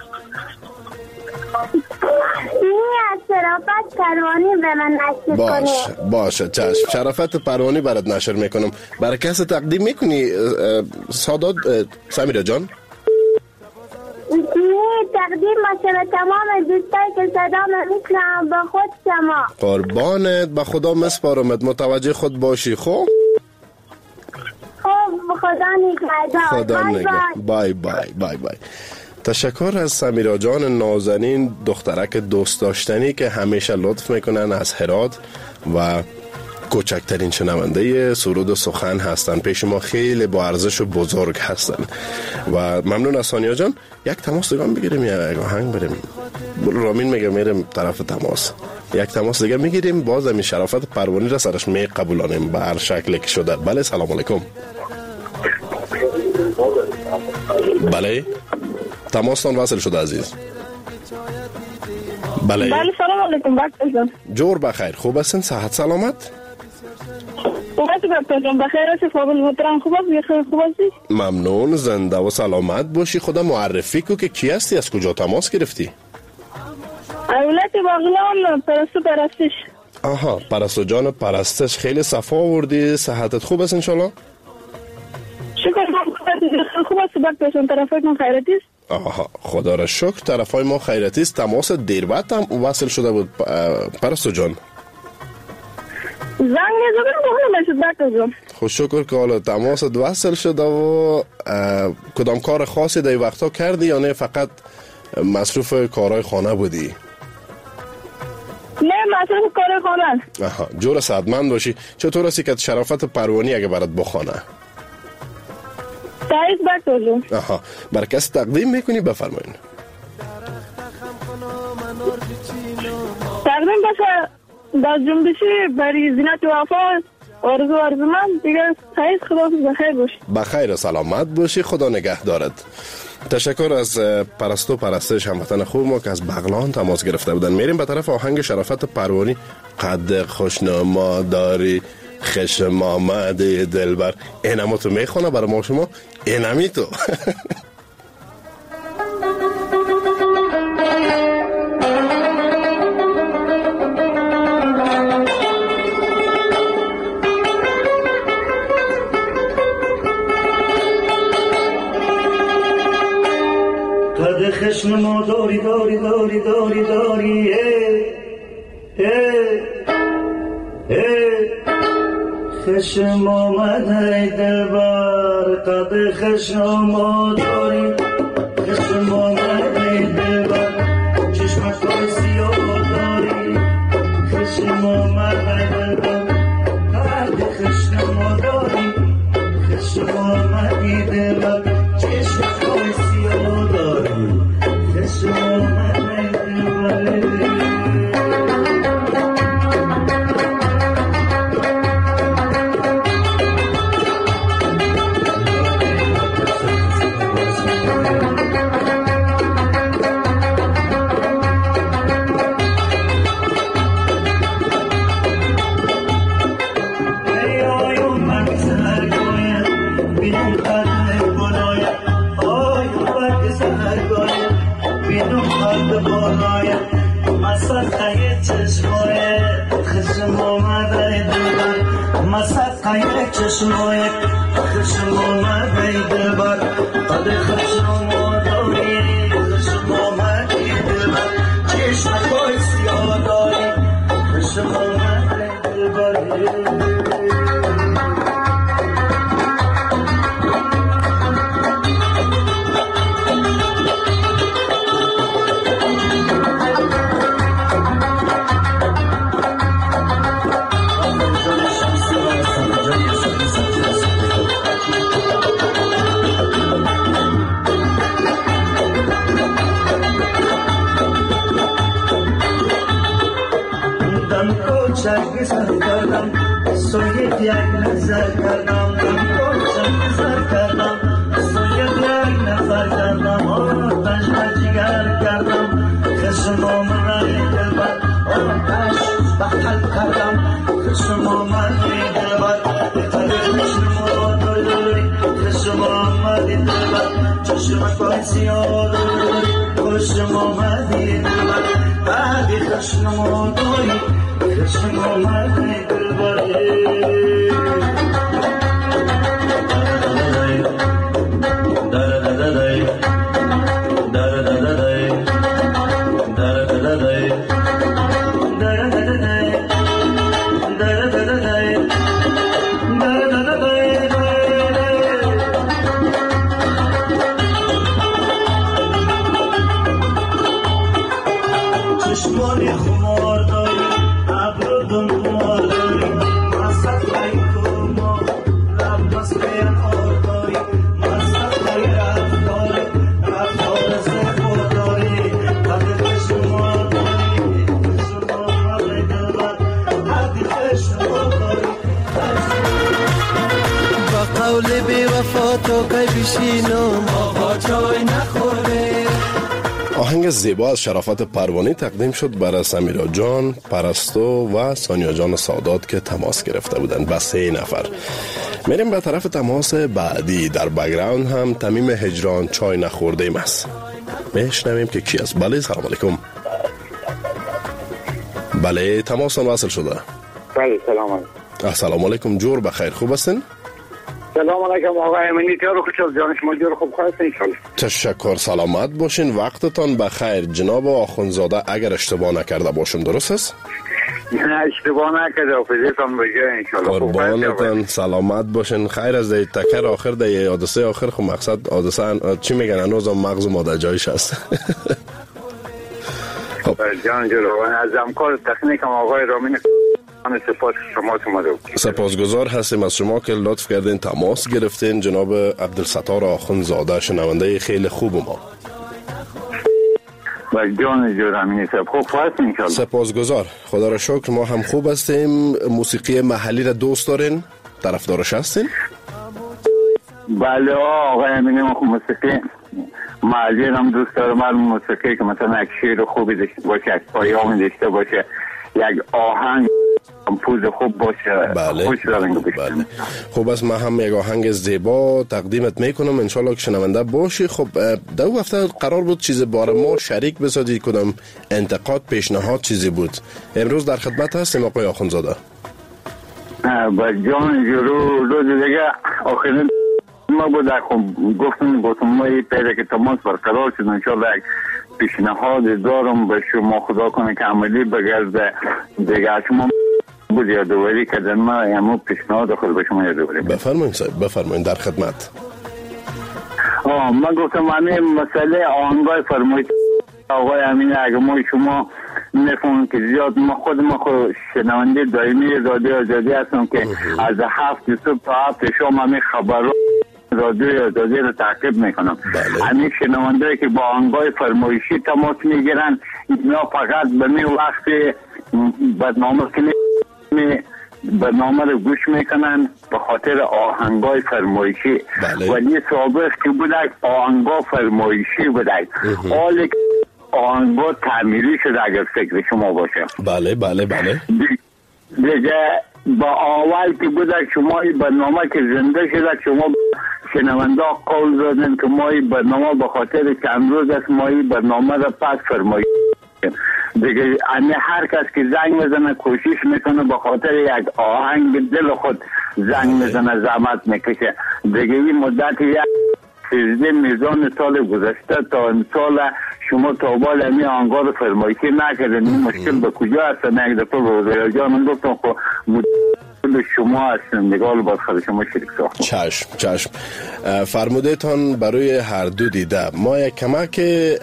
شرافت پروانی به من نشر باش باشه چشم. شرافت پروانی برات نشر میکنم. برای کسی تقدیم میکنی سادات سمیرا جان؟ نه تقدیم باشه به تمام دوستایی که صدا میکنم با خود شما. قربانت، به خدا مسپارمت. متوجه خود باشی. خب خب خدا نگهدار. خدا نگهدار. بای بای بای بای. تشکر از سمیرا جان نازنین، دخترک دوست داشتنی که همیشه لطف میکنن از هرات و کوچکترین شنونده سرود و سخن هستن. پیش ما خیلی با ارزش و بزرگ هستن و ممنون از سانیا جان. یک تماس دیگه بگیریم یا یک آهنگ بریم؟ رامین میگه میریم طرف تماس. یک تماس دیگه میگیریم، باز همین شرافت پروانی را سرش می قبولانیم به هر شکلی که شده. بله سلام علیکم. بله تماستان وصل شده عزیز. بله بله سلام علیکم بکتر جان. جور بخیر. خوب هستین؟ صحت سلامت؟ خوب هستی بکتر جان؟ بخیر هستی؟ فاضل محترم خوب هستی؟ خوب هستی؟ ممنون. زنده و سلامت باشی. خدا معرفی کو که کی هستی؟ از کجا تماس گرفتی؟ اولاد باغلان پرستو پرستش. آها پرستو جان پرستش. خیلی صفا آوردی. صحتت خوب است انشالله؟ شکر خوب است بکتر جان. طرفت من خیرتی است؟ آها، خدا را شکر طرفای ما خیراتی است. تماس دیر بعد هم وصل شده بود پرستو جان. زنگ نزدم بخواه نشد بکر جان. خوش شکر که حالا تماس وصل شده و کدام کار خاصی در وقتا کردی یا نه فقط مصروف کارهای خانه بودی؟ نه مصروف کار خانه. آها، جور صحتمند باشی. چطور هستی که شرافت پروانی اگه برات بخوانه؟ تایید بکر جان. آها، برای کسی تقدیم میکنی؟ بفرمایین. تقدیم باشه با جنبشی برای زینت وفا آرزو آرزو من دیگه سعید خدا بخیر باشی. بخیر و سلامت باشی، خدا نگه دارد. تشکر از پرستو پرستش هموطن خوب ما که از بغلان تماس گرفته بودن. میریم به طرف آهنگ شرافت پروانی. قد خوشنما داری خشم آمده دلبر. اینمو تو میخونه برای ما شما؟ اینمی تو قد خشم ما داری داری داری داری داری ای ای ای خشم آمده دلبر. قد خشم ما داری خشم آمده دلبر. چشمت پر سیاه داری خشم آمده دلبر. قد خشم ما داری خشم آمده دلبر. چشمت پر سیاه داری خشم آمده دلبر. چشمای خشم آمده دلبر. قد خشم داری خشم آمده دلبر. چشمت پای سیاه داری خشم آمده دلبر. چک سر کردم سویت یک نظر کردم. دم چک سر کردم سویت یک نظر کردم. آتش و جگر کردم خشم آمده دلبر. آتش بخل کردم خشم آمده دلبر. قد خشم داری خشم آمده دلبر. چشمت پای سیاه داری خشم آمده دلبر. قد خشم داری خشم آمده دلبر. چشمانی خمار داری ابرو دنبال داری. مصد خیلی تو لب مسکه آر داری. مصد خیلی رفتار رفتار زفار داری. قد خشم داری خشم آمده دلبر. قد خشم داری. با قول بی وفا تو کی بشینم آقا جای نخوره. آهنگ زیبا از شرافت پروانی تقدیم شد برای سمیرا جان، پرستو و سانیا جان سادات که تماس گرفته بودند. بس سه نفر. میریم به طرف تماس بعدی. در بگراند هم تمیم هجران چای نخورده ایم است. میشنویم که کی است. بله سلام علیکم. بله تماس وصل شده. بله سلام علیکم. السلام علیکم. جور بخیر، خوب هستین؟ سلام علیکم آقای امینی، جان خوشحال جان شما جور خوب خواهد انشالله. تشکر، سلامت باشین، وقتتان بخیر. جناب آخوندزاده اگر اشتباه نکرده باشم درست است؟ نه اشتباه نکرده، حافظتان بجای انشالله. قربانتان، سلامت باشین. خیر از دی تکر آخر دی حادثه آخر خب مقصد حادثه چی میگن هنوز مغز ما در جایش هست. خب جان جلوان از همکار تکنیکم آقای رامین سپاس شما تو سپاسگزار هستیم از شما که لطف کردین تماس گرفتین. جناب عبدالستار آخوندزاده شنونده خیلی خوب ما. و جان جرامین خوب هست انشالله. سپاسگزار، خدا را شکر ما هم خوب هستیم. موسیقی محلی را دوست دارین؟ طرفدارش هستین؟ بله آقای امینی موسیقی محلی هم دوست دارم. من موسیقی که مثلا یک شعر خوبی داشته باشه، یک پیام داشته باشه، یک آهنگ پوز خوب باشه. بله. خوش دارم. بله. خوب است، من هم یک آهنگ زیبا تقدیمت میکنم انشالله که شنونده باشی. خب دو هفته قرار بود چیز بار ما شریک بسازی، کدام انتقاد پیشنهاد چیزی بود. امروز در خدمت هستیم آقای آخوندزاده. با جان جرو روز دیگه آخرین ما بود گفتم گفتم ما پیدا که تماس برقرار شد انشالله یک پیشنهاد دارم به شما، خدا کنه که عملی بگرده دیگه. شما بود یادواری کردن، ما همون پیشنهاد خود به شما یادواری. بفرمایید صاحب، بفرمایید، در خدمت. آه من گفتم همین مسئله آهنگای فرمایید آقای امین، اگه ما شما نفهم که زیاد ما خود ما خود شنونده دائمی رادیو آزادی هستم که از هفت صبح تا هفت شام همین خبرها رادیو آزادی رو تعقیب میکنم. همین شنونده که با آهنگای فرمایشی تماس میگیرن، اینا فقط به می وقت برنامه که برنامه رو گوش میکنن به خاطر آهنگای فرمایشی. بله. ولی سابق که بودک آهنگا فرمایشی بودک، حالی که آهنگا تعمیری شده اگر فکر شما باشه. بله بله بله. دیگه با اول که بودک شما این برنامه که زنده شده، شما شنونده قول دادن که ما این برنامه به خاطر چند روز است ما این برنامه رو پس فرمایشی دیگه. انه هر کس که زنگ میزنه کوشش میکنه به خاطر یک آهنگ دل خود زنگ میزنه، زحمت میکشه دیگه. این مدت یک سیزده میزان سال گذشته تا امسال شما تا بال امی آهنگا رو فرمایشی نکردن. این مشکل به کجا هست؟ نه یک دفعه به وزیر جانم گفتم خب مدل شما هستن دیگه، حالا باید خود شما شریک ساخت. چشم چشم. فرمودهتان برای هر دو دیده. ما یک کمک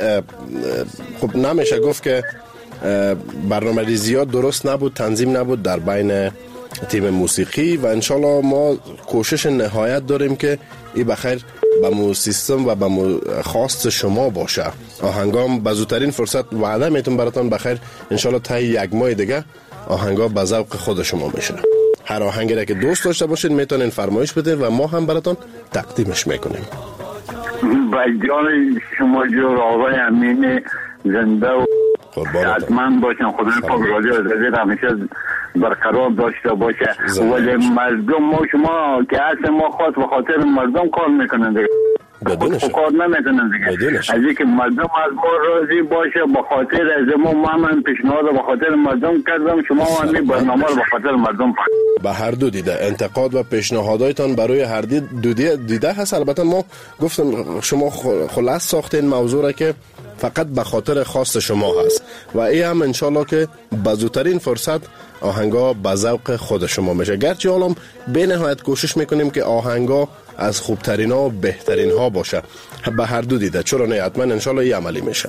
خب نمیشه گفت که برنامه ریزیات درست نبود، تنظیم نبود در بین تیم موسیقی و انشالله ما کوشش نهایت داریم که این بخیر به مو سیستم و به مو خواست شما باشه. آهنگام به زودترین فرصت وعده میتون براتون بخیر انشالله تا یک ماه دیگه آهنگا به ذوق خود شما میشه. هر آهنگی را که دوست داشته باشین میتونین فرمایش بدین و ما هم براتون تقدیمش میکنیم. با جان شما جور آقای امین زنده و حتما باشن، خدای پاک رادیو آزادی همیشه برقرار داشته باشه. ولی مردم ما شما که اصلا ما خواست به خاطر مردم کار میکنن دیگه، بدونش کار نمیکنن دیگه. از اینکه مردم از ما راضی باشه به خاطر از ما ما من پیشنهاد به خاطر مردم کردم، شما همین برنامه رو به خاطر مردم به هر دو دیده. انتقاد و پیشنهاداتتان برای هر دو دیده هست. البته ما گفتم شما خلاص ساختین موضوع را که فقط به خاطر خواست شما هست و این هم انشالله که به زودترین فرصت آهنگا به ذوق خود شما میشه. گرچه حالا به نهایت کوشش میکنیم که آهنگا از خوبترین ها و بهترین ها باشه به هر دو دیده. چرا نه؟ حتما انشالله این عملی میشه.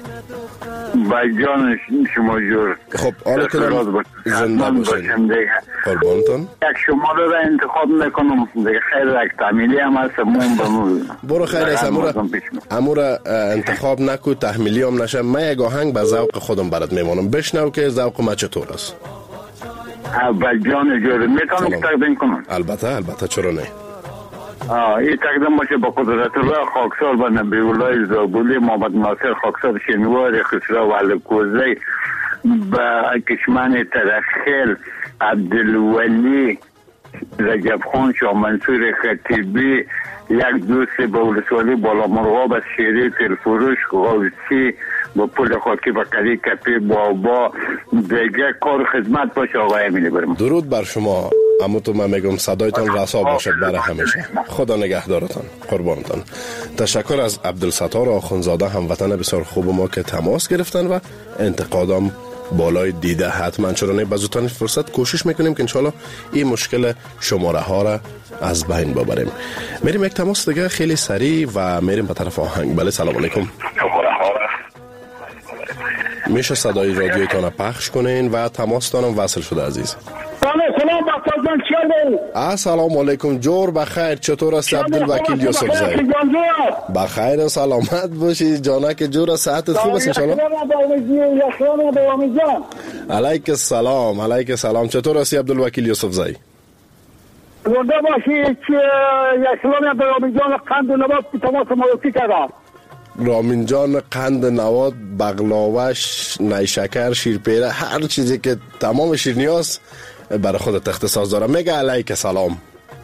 با جان شما جور. خب حالا که زنده باشین. قربانتون. یک شماره را انتخاب میکنم دیگه. خیر یک تحمیلی هم هست مون بمون. برو خیر است امور انتخاب نکو، تحمیلی هم نشه. من یک آهنگ به ذوق خودم برات میمانم، بشنو که ذوق ما چطور است. با جان جور میتونم تقدیم کنم؟ البته البته، چرا نه. آه این تقدیم باشه با قدرت الله خاکسار و نبی الله زابولی، محمد ناصر خاکسار شنوار، خسرو علکوزی، با کشمن ترخیل، عبدالولی، رجب خان، شاه منصور خطیبی، یک دوست با ولسوالی بالا مرغاب از شیری تلفروش غوثی، با پول خاکی با قلی کپی بابا دیگه کار خدمت باشه آقای امینی برم. درود بر شما. اما تو من میگم صدایتان رسا باشد برای همیشه. خدا نگهدارتان. قربانتان. تشکر از عبدالستار آخونزاده، هموطن بسیار خوب ما که تماس گرفتن و انتقادم بالای دیده. حتما چرا به زودترین فرصت کوشش میکنیم که انشالله این مشکل شماره ها را از بین ببریم. میریم یک تماس دیگه خیلی سریع و میریم به طرف آهنگ. بله سلام علیکم. میشه صدای رادیویتان پخش کنین و تماستانم وصل شده عزیز. سلام بچه جان، چیه؟ السلام علیکم. جور بخیر. چطور است عبدالوکیل یوسف زی؟ بخیر و سلامت باشی جانک جور. صحت خوب است انشالله؟ علیک السلام. علیک السلام. چطور است عبدالوکیل یوسف زی؟ زنده باشی که یکلام رامین جان قند و نبات تماس معرفی کردم. رامین جان قند نواد، بغلاوش، نیشکر، شیرپیره، هر چیزی که تمام شیرنیاست برای خودت اختصاص داره. میگه علیک سلام.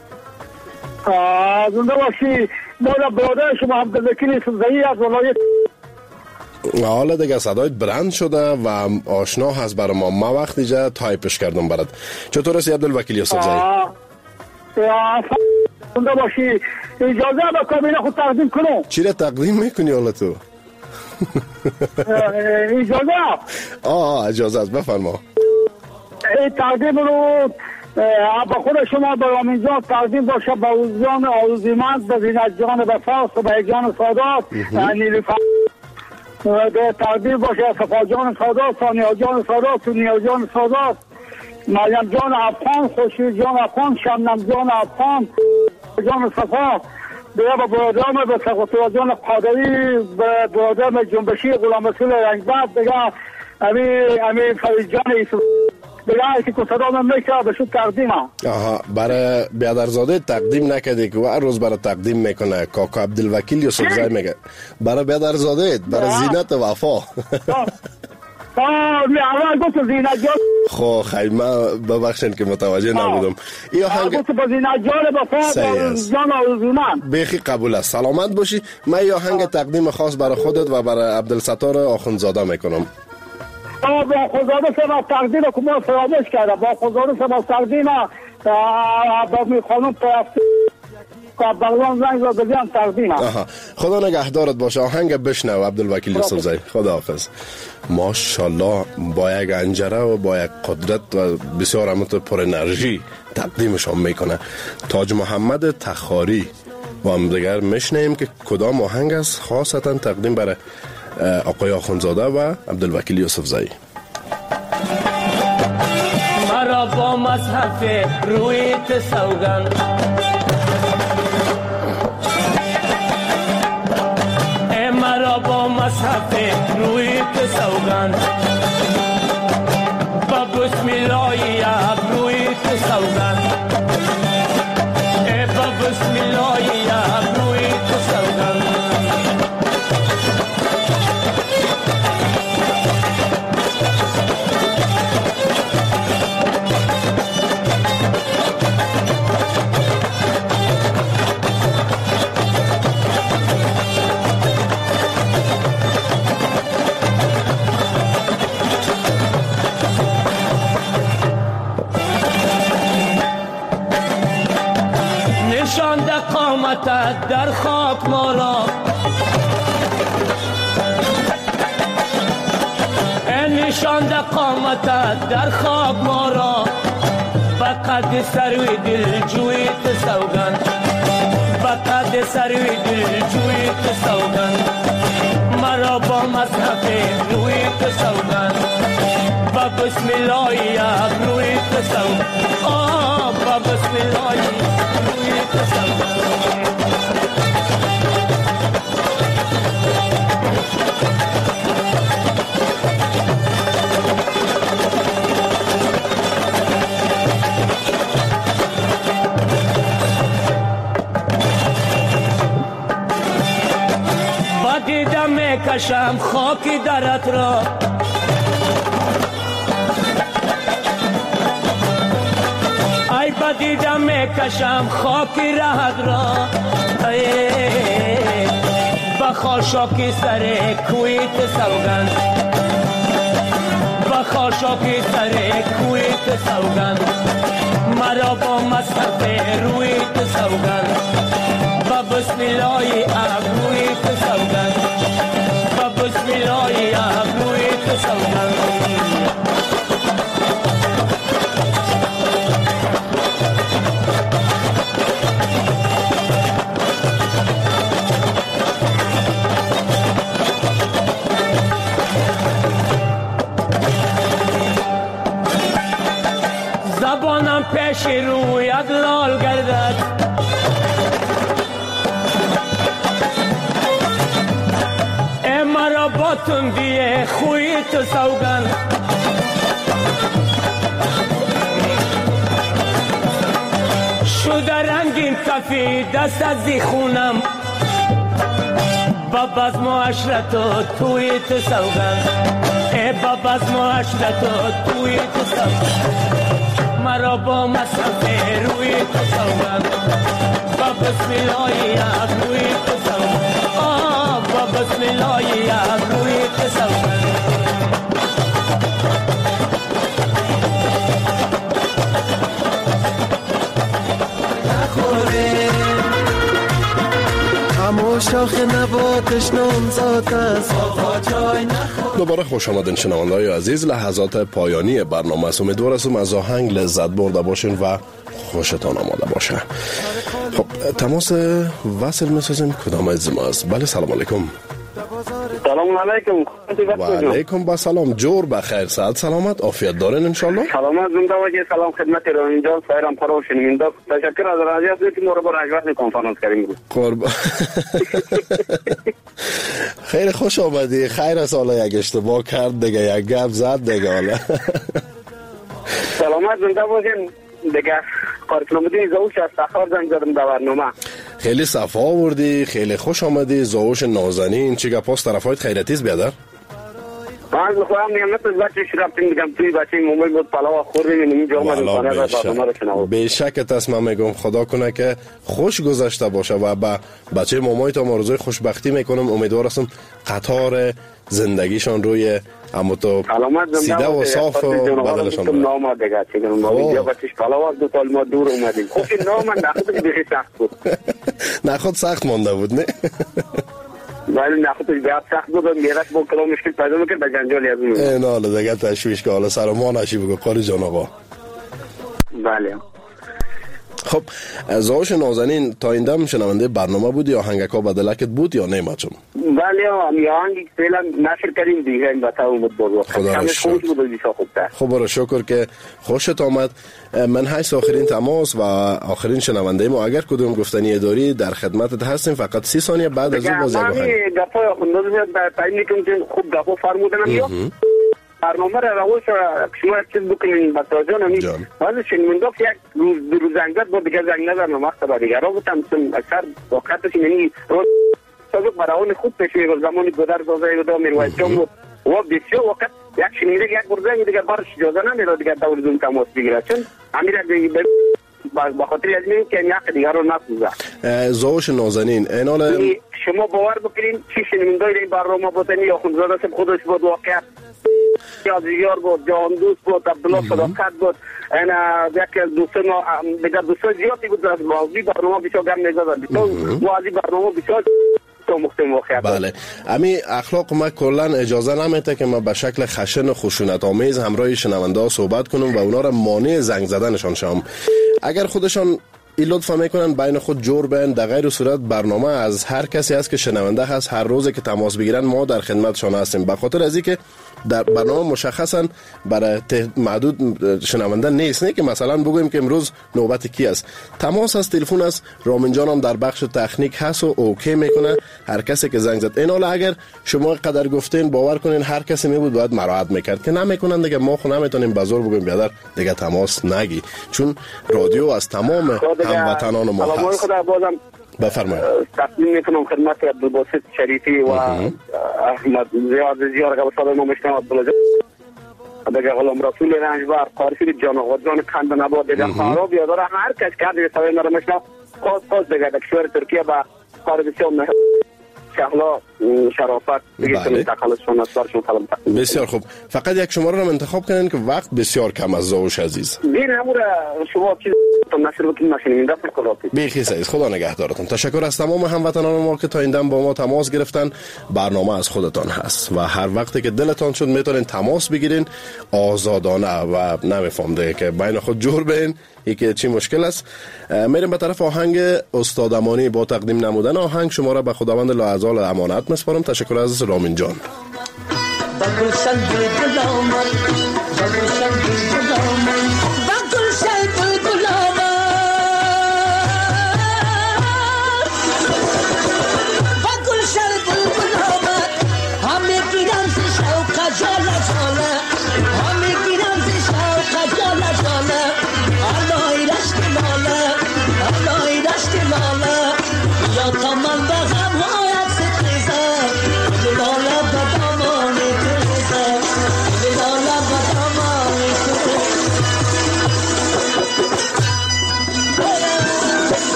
زنده باشی. باید برادر شما عبدالوکیل یوسف زی از ولایت. حالا دیگه صدایت برند شده و آشنا هست برای ما. ما وقتی جا تایپش کردم برات. چطور هستی عبدالوکیل یوسف زی؟ زنده باشی. اجازه با کابینه خود تقدیم کنم. چی را تقدیم میکنی حالا تو؟ اجازه؟ آه اجازه است، بفرما. این تقدیم رو با خود شما به رامین جان تقدیم باشه، به اوزان آرزومند، به زینت جان وفاس و به جان سادات نیلوفر تقدیم باشه، صفا جان سادات، ثانیه جان سادات و نیا جان سادات، مریم جان افغان، خوشی جان افغان، شمنم جان افغان، جان صفا، بیا به برادرم به سقطور جان قادری، به برادرم جنبشی غلام رسول رنگبرد، دیگه امی امی فرید جان ایسو دیگه که صدام میشه به شو تقدیم. آها، برای بیادرزاده تقدیم نکردی که هر روز برای تقدیم میکنه کاکا عبدالوکیل یوسف زی میگه برای بیادرزاده، برای زینت وفا. آه می اول گفت زینت جان. خو خیلی من ببخشید که متوجه نبودم. این آهنگ گفت با زینت جان وفا جان آرزومند. بخی قبول است. سلامت باشی. من این آهنگ تقدیم خاص برای خودت و برای عبدالستار آخونزاده میکنم. با خداوند سما تقدیم که ما فراموش کرده. با خداوند سما تقدیم با می خانم پرستی که بغلان زنگ را بزن تقدیم. خدا نگهدارت باشه. آهنگ بشنو عبدالوکیل یوسف زی. خداحافظ. ماشاءالله با یک انجره و با یک قدرت و بسیار امت پر انرژی تقدیمشان میکنه. تاج محمد تخاری و هم دیگر میشنیم که کدام آهنگ است خاصتا تقدیم برای آقای آخونزاده و عبدالوکیل یوسف زی. مرا با مصحف روی تسوگن ای مرا با مصحف روی تسوگن با بسم الله روی تسوگن ای با بسم الله روی تسوگن قامتت در خاک ما را نشاند قامتت در خاک ما را بقد سروی دل جوی تسوگن بقد سروی دل جوی تسوگن مرا با مصحف روی تسوگن با بسم الله روی تسوگن آه با بسم الله روی تسوگن دیدم میکشم خاکی درت را ای با دیدم میکشم خاکی رهت را با خاشاکی سر کوی تسوگن با با خاشاک سر کوی تو سوگند مرا با مصرف روی تو سوگند با بسم الله ابروی تو سوگند با بسم الله ابروی تو سوگند زبانم پیش رویت لال گردد ای مرا با تندی خوی تو سوگند شده رنگین کفی دست از دی خونم باب از معاشرت و توی تو سوگند ای باب از معاشرت و توی تو سوگند مرا با مصرف روی تو سوگند با بسم الله ابروی تو سوگند آه با بسم الله ابروی تو سوگند نخوره همو شاخ نباتش نامزاد است آقا جای نخوره. دوباره خوش آمدین شنونده‌های عزیز، لحظات پایانی برنامه است. امیدوار هستم از آهنگ لذت برده باشین و خوشتان آماده باشه. خب تماس وصل می‌سازیم. کدام از ما است؟ بله سلام علیکم. سلام علیکم. و علیکم با سلام. جور بخیر، صحت سلامت، عافیت دارین ان شاء الله. سلامت زنده باشید. سلام خدمت رامین جان، سایرام پرو شنونده. تشکر از راضی هستم که ما رو برای وقت کنفرانس کردیم. قربان. خیلی خوش آمدی. خیر از حالا یک اشتباه کرد دیگه، یک گپ زد دیگه حالا. سلامت زنده باشین. دیگه کارکلومدی زوش از سخار زنگ زدم در برنامه. خیلی صفا آوردی، خیلی خوش آمدی. زوش نازنین چی گپاس طرفایت خیرتیز بیادر؟ من میخوام نیامت از بچه شرفتیم بگم توی بچه مومل بود پلاوا خوردیم اینجا آمدیم خانه را برنامه را شنوم. به شک تصمیم میگم خدا کنه که خوش گذشته باشه و با بچه مامای تا آرزوی خوشبختی میکنم. امیدوار هستم قطار زندگیشان روی اما تو سیده و صاف و بدلشان داره. نام آدگه چیگه ما اینجا بچهش پلاوا دو تال ما دور اومدیم. خوب این نام من نخودش بخی سخت بود. نخود سخت مانده بود نه؟ ولی نخودش بیاد سخت بود و میرک با کلا مشکل پیدا میکرد به جنجالی از اون. این حالا دیگه تشویش که حالا سر ما نشی بگو قاری جان آقا. بله. خب زاوش نازنین تا این دم شنونده برنامه بود یا آهنگکا بدلکت بود یا نه ماچون؟ بله آمی آهنگی فعلا نشر کردیم دیگه این بطه اومد بود خدا را شکر. خب را شکر که خوشت آمد. من حیث آخرین تماس و آخرین شنونده ما اگر کدوم گفتنی داری در خدمتت هستیم. فقط سی ثانیه بعد از اون باز یک آهنگ. گپای آخونداز در تعیین میکنم که خوب گپا فرمودنم یا برنامه را روش شما یک چیز بکنین بطا جانم ولی شنونده یک روز دو روز زنگ زد با دیگه زنگ نزدم وقت با دیگه را بودم اکثر وقتش یعنی روز سازق برای خود پیشوی و زمانی گذر گذاری و میرویز جان بود و بسیار وقت یک شنونده یک برزنگ دیگه بارش جازه نمیره دیگه دور دون تماس بگیره چون امیر دیگه با خاطر از این که یک دیگه رو نسوزه. زاوش نازنین اینال شما باور بکنین چی شنونده این برنامه بودنی یا خونزاده سب خودش بود واقعا یادیار بود، جان دوست بود، عبدالله صداقت بود. انا یک دوستان دیگر دوستان زیادی بود از موضوعی برنامه بسیار گم نزدن. بسیار موضوعی برنامه بسیار تو مختلف واقعا. بله. امی اخلاق ما کلا اجازه نمیده که ما به شکل خشن و خشونت آمیز همراه شنونده ها صحبت کنیم و اونا را مانع زنگ زدنشان شوم. اگر خودشان این لطفا میکنن بین خود جور بین در غیر صورت برنامه از هر کسی هست که شنونده هست هر روز که تماس بگیرن ما در خدمتشان هستیم. به خاطر از اینکه در برنامه مشخصا برای معدود شنونده نیست نه که مثلا بگویم که امروز نوبت کی است. تماس از تلفن است. رامین جان هم در بخش تکنیک هست و اوکی میکنه هر کسی که زنگ زد. این حالا اگر شما قدر گفتین باور کنین هر کسی می بود باید مراعات میکرد که نمیکنن دیگه ما خو نمیتونیم بازار بگویم بیادر دیگه تماس نگی چون رادیو از تمام هموطنان ما هست. خدا بازم بفرمایید. تقدیم میکنم خدمت عبدالباسط شریفی و احمد زیاد زیاد که بساده ما میشنم عبدالله دیگه غلام رسول رنجبر قارفی جان آقا جان کند نباد دیگه خارا بیاداره هر کس کرد دیگه سوی مرا میشنم خواست خواست دیگه در کشور ترکیه با کار بسیار شهلا شرافت دیگه که تخلصشون از برشون طلب تقدیم. بسیار خوب. فقط یک شماره رو انتخاب کنین که وقت بسیار کم از زاوش عزیز. بین همون شما چیز تو نشر بکنید ماشین این دفعه خداحافظ. بیخی سعید، خدا نگهدارتون. تشکر از تمام هموطنان ما که تا این دم با ما تماس گرفتن. برنامه از خودتان هست و هر وقتی که دلتان شد میتونین تماس بگیرین آزادانه و نمیفهم دیگه که بین خود جور بین یکی چی مشکل است. میریم به طرف آهنگ استاد امانی با تقدیم نمودن آهنگ. شما را به خداوند لاعزال امانت میسپارم. تشکر از رامین جان. بگو سنگ دلامت بگو سنگ دلامت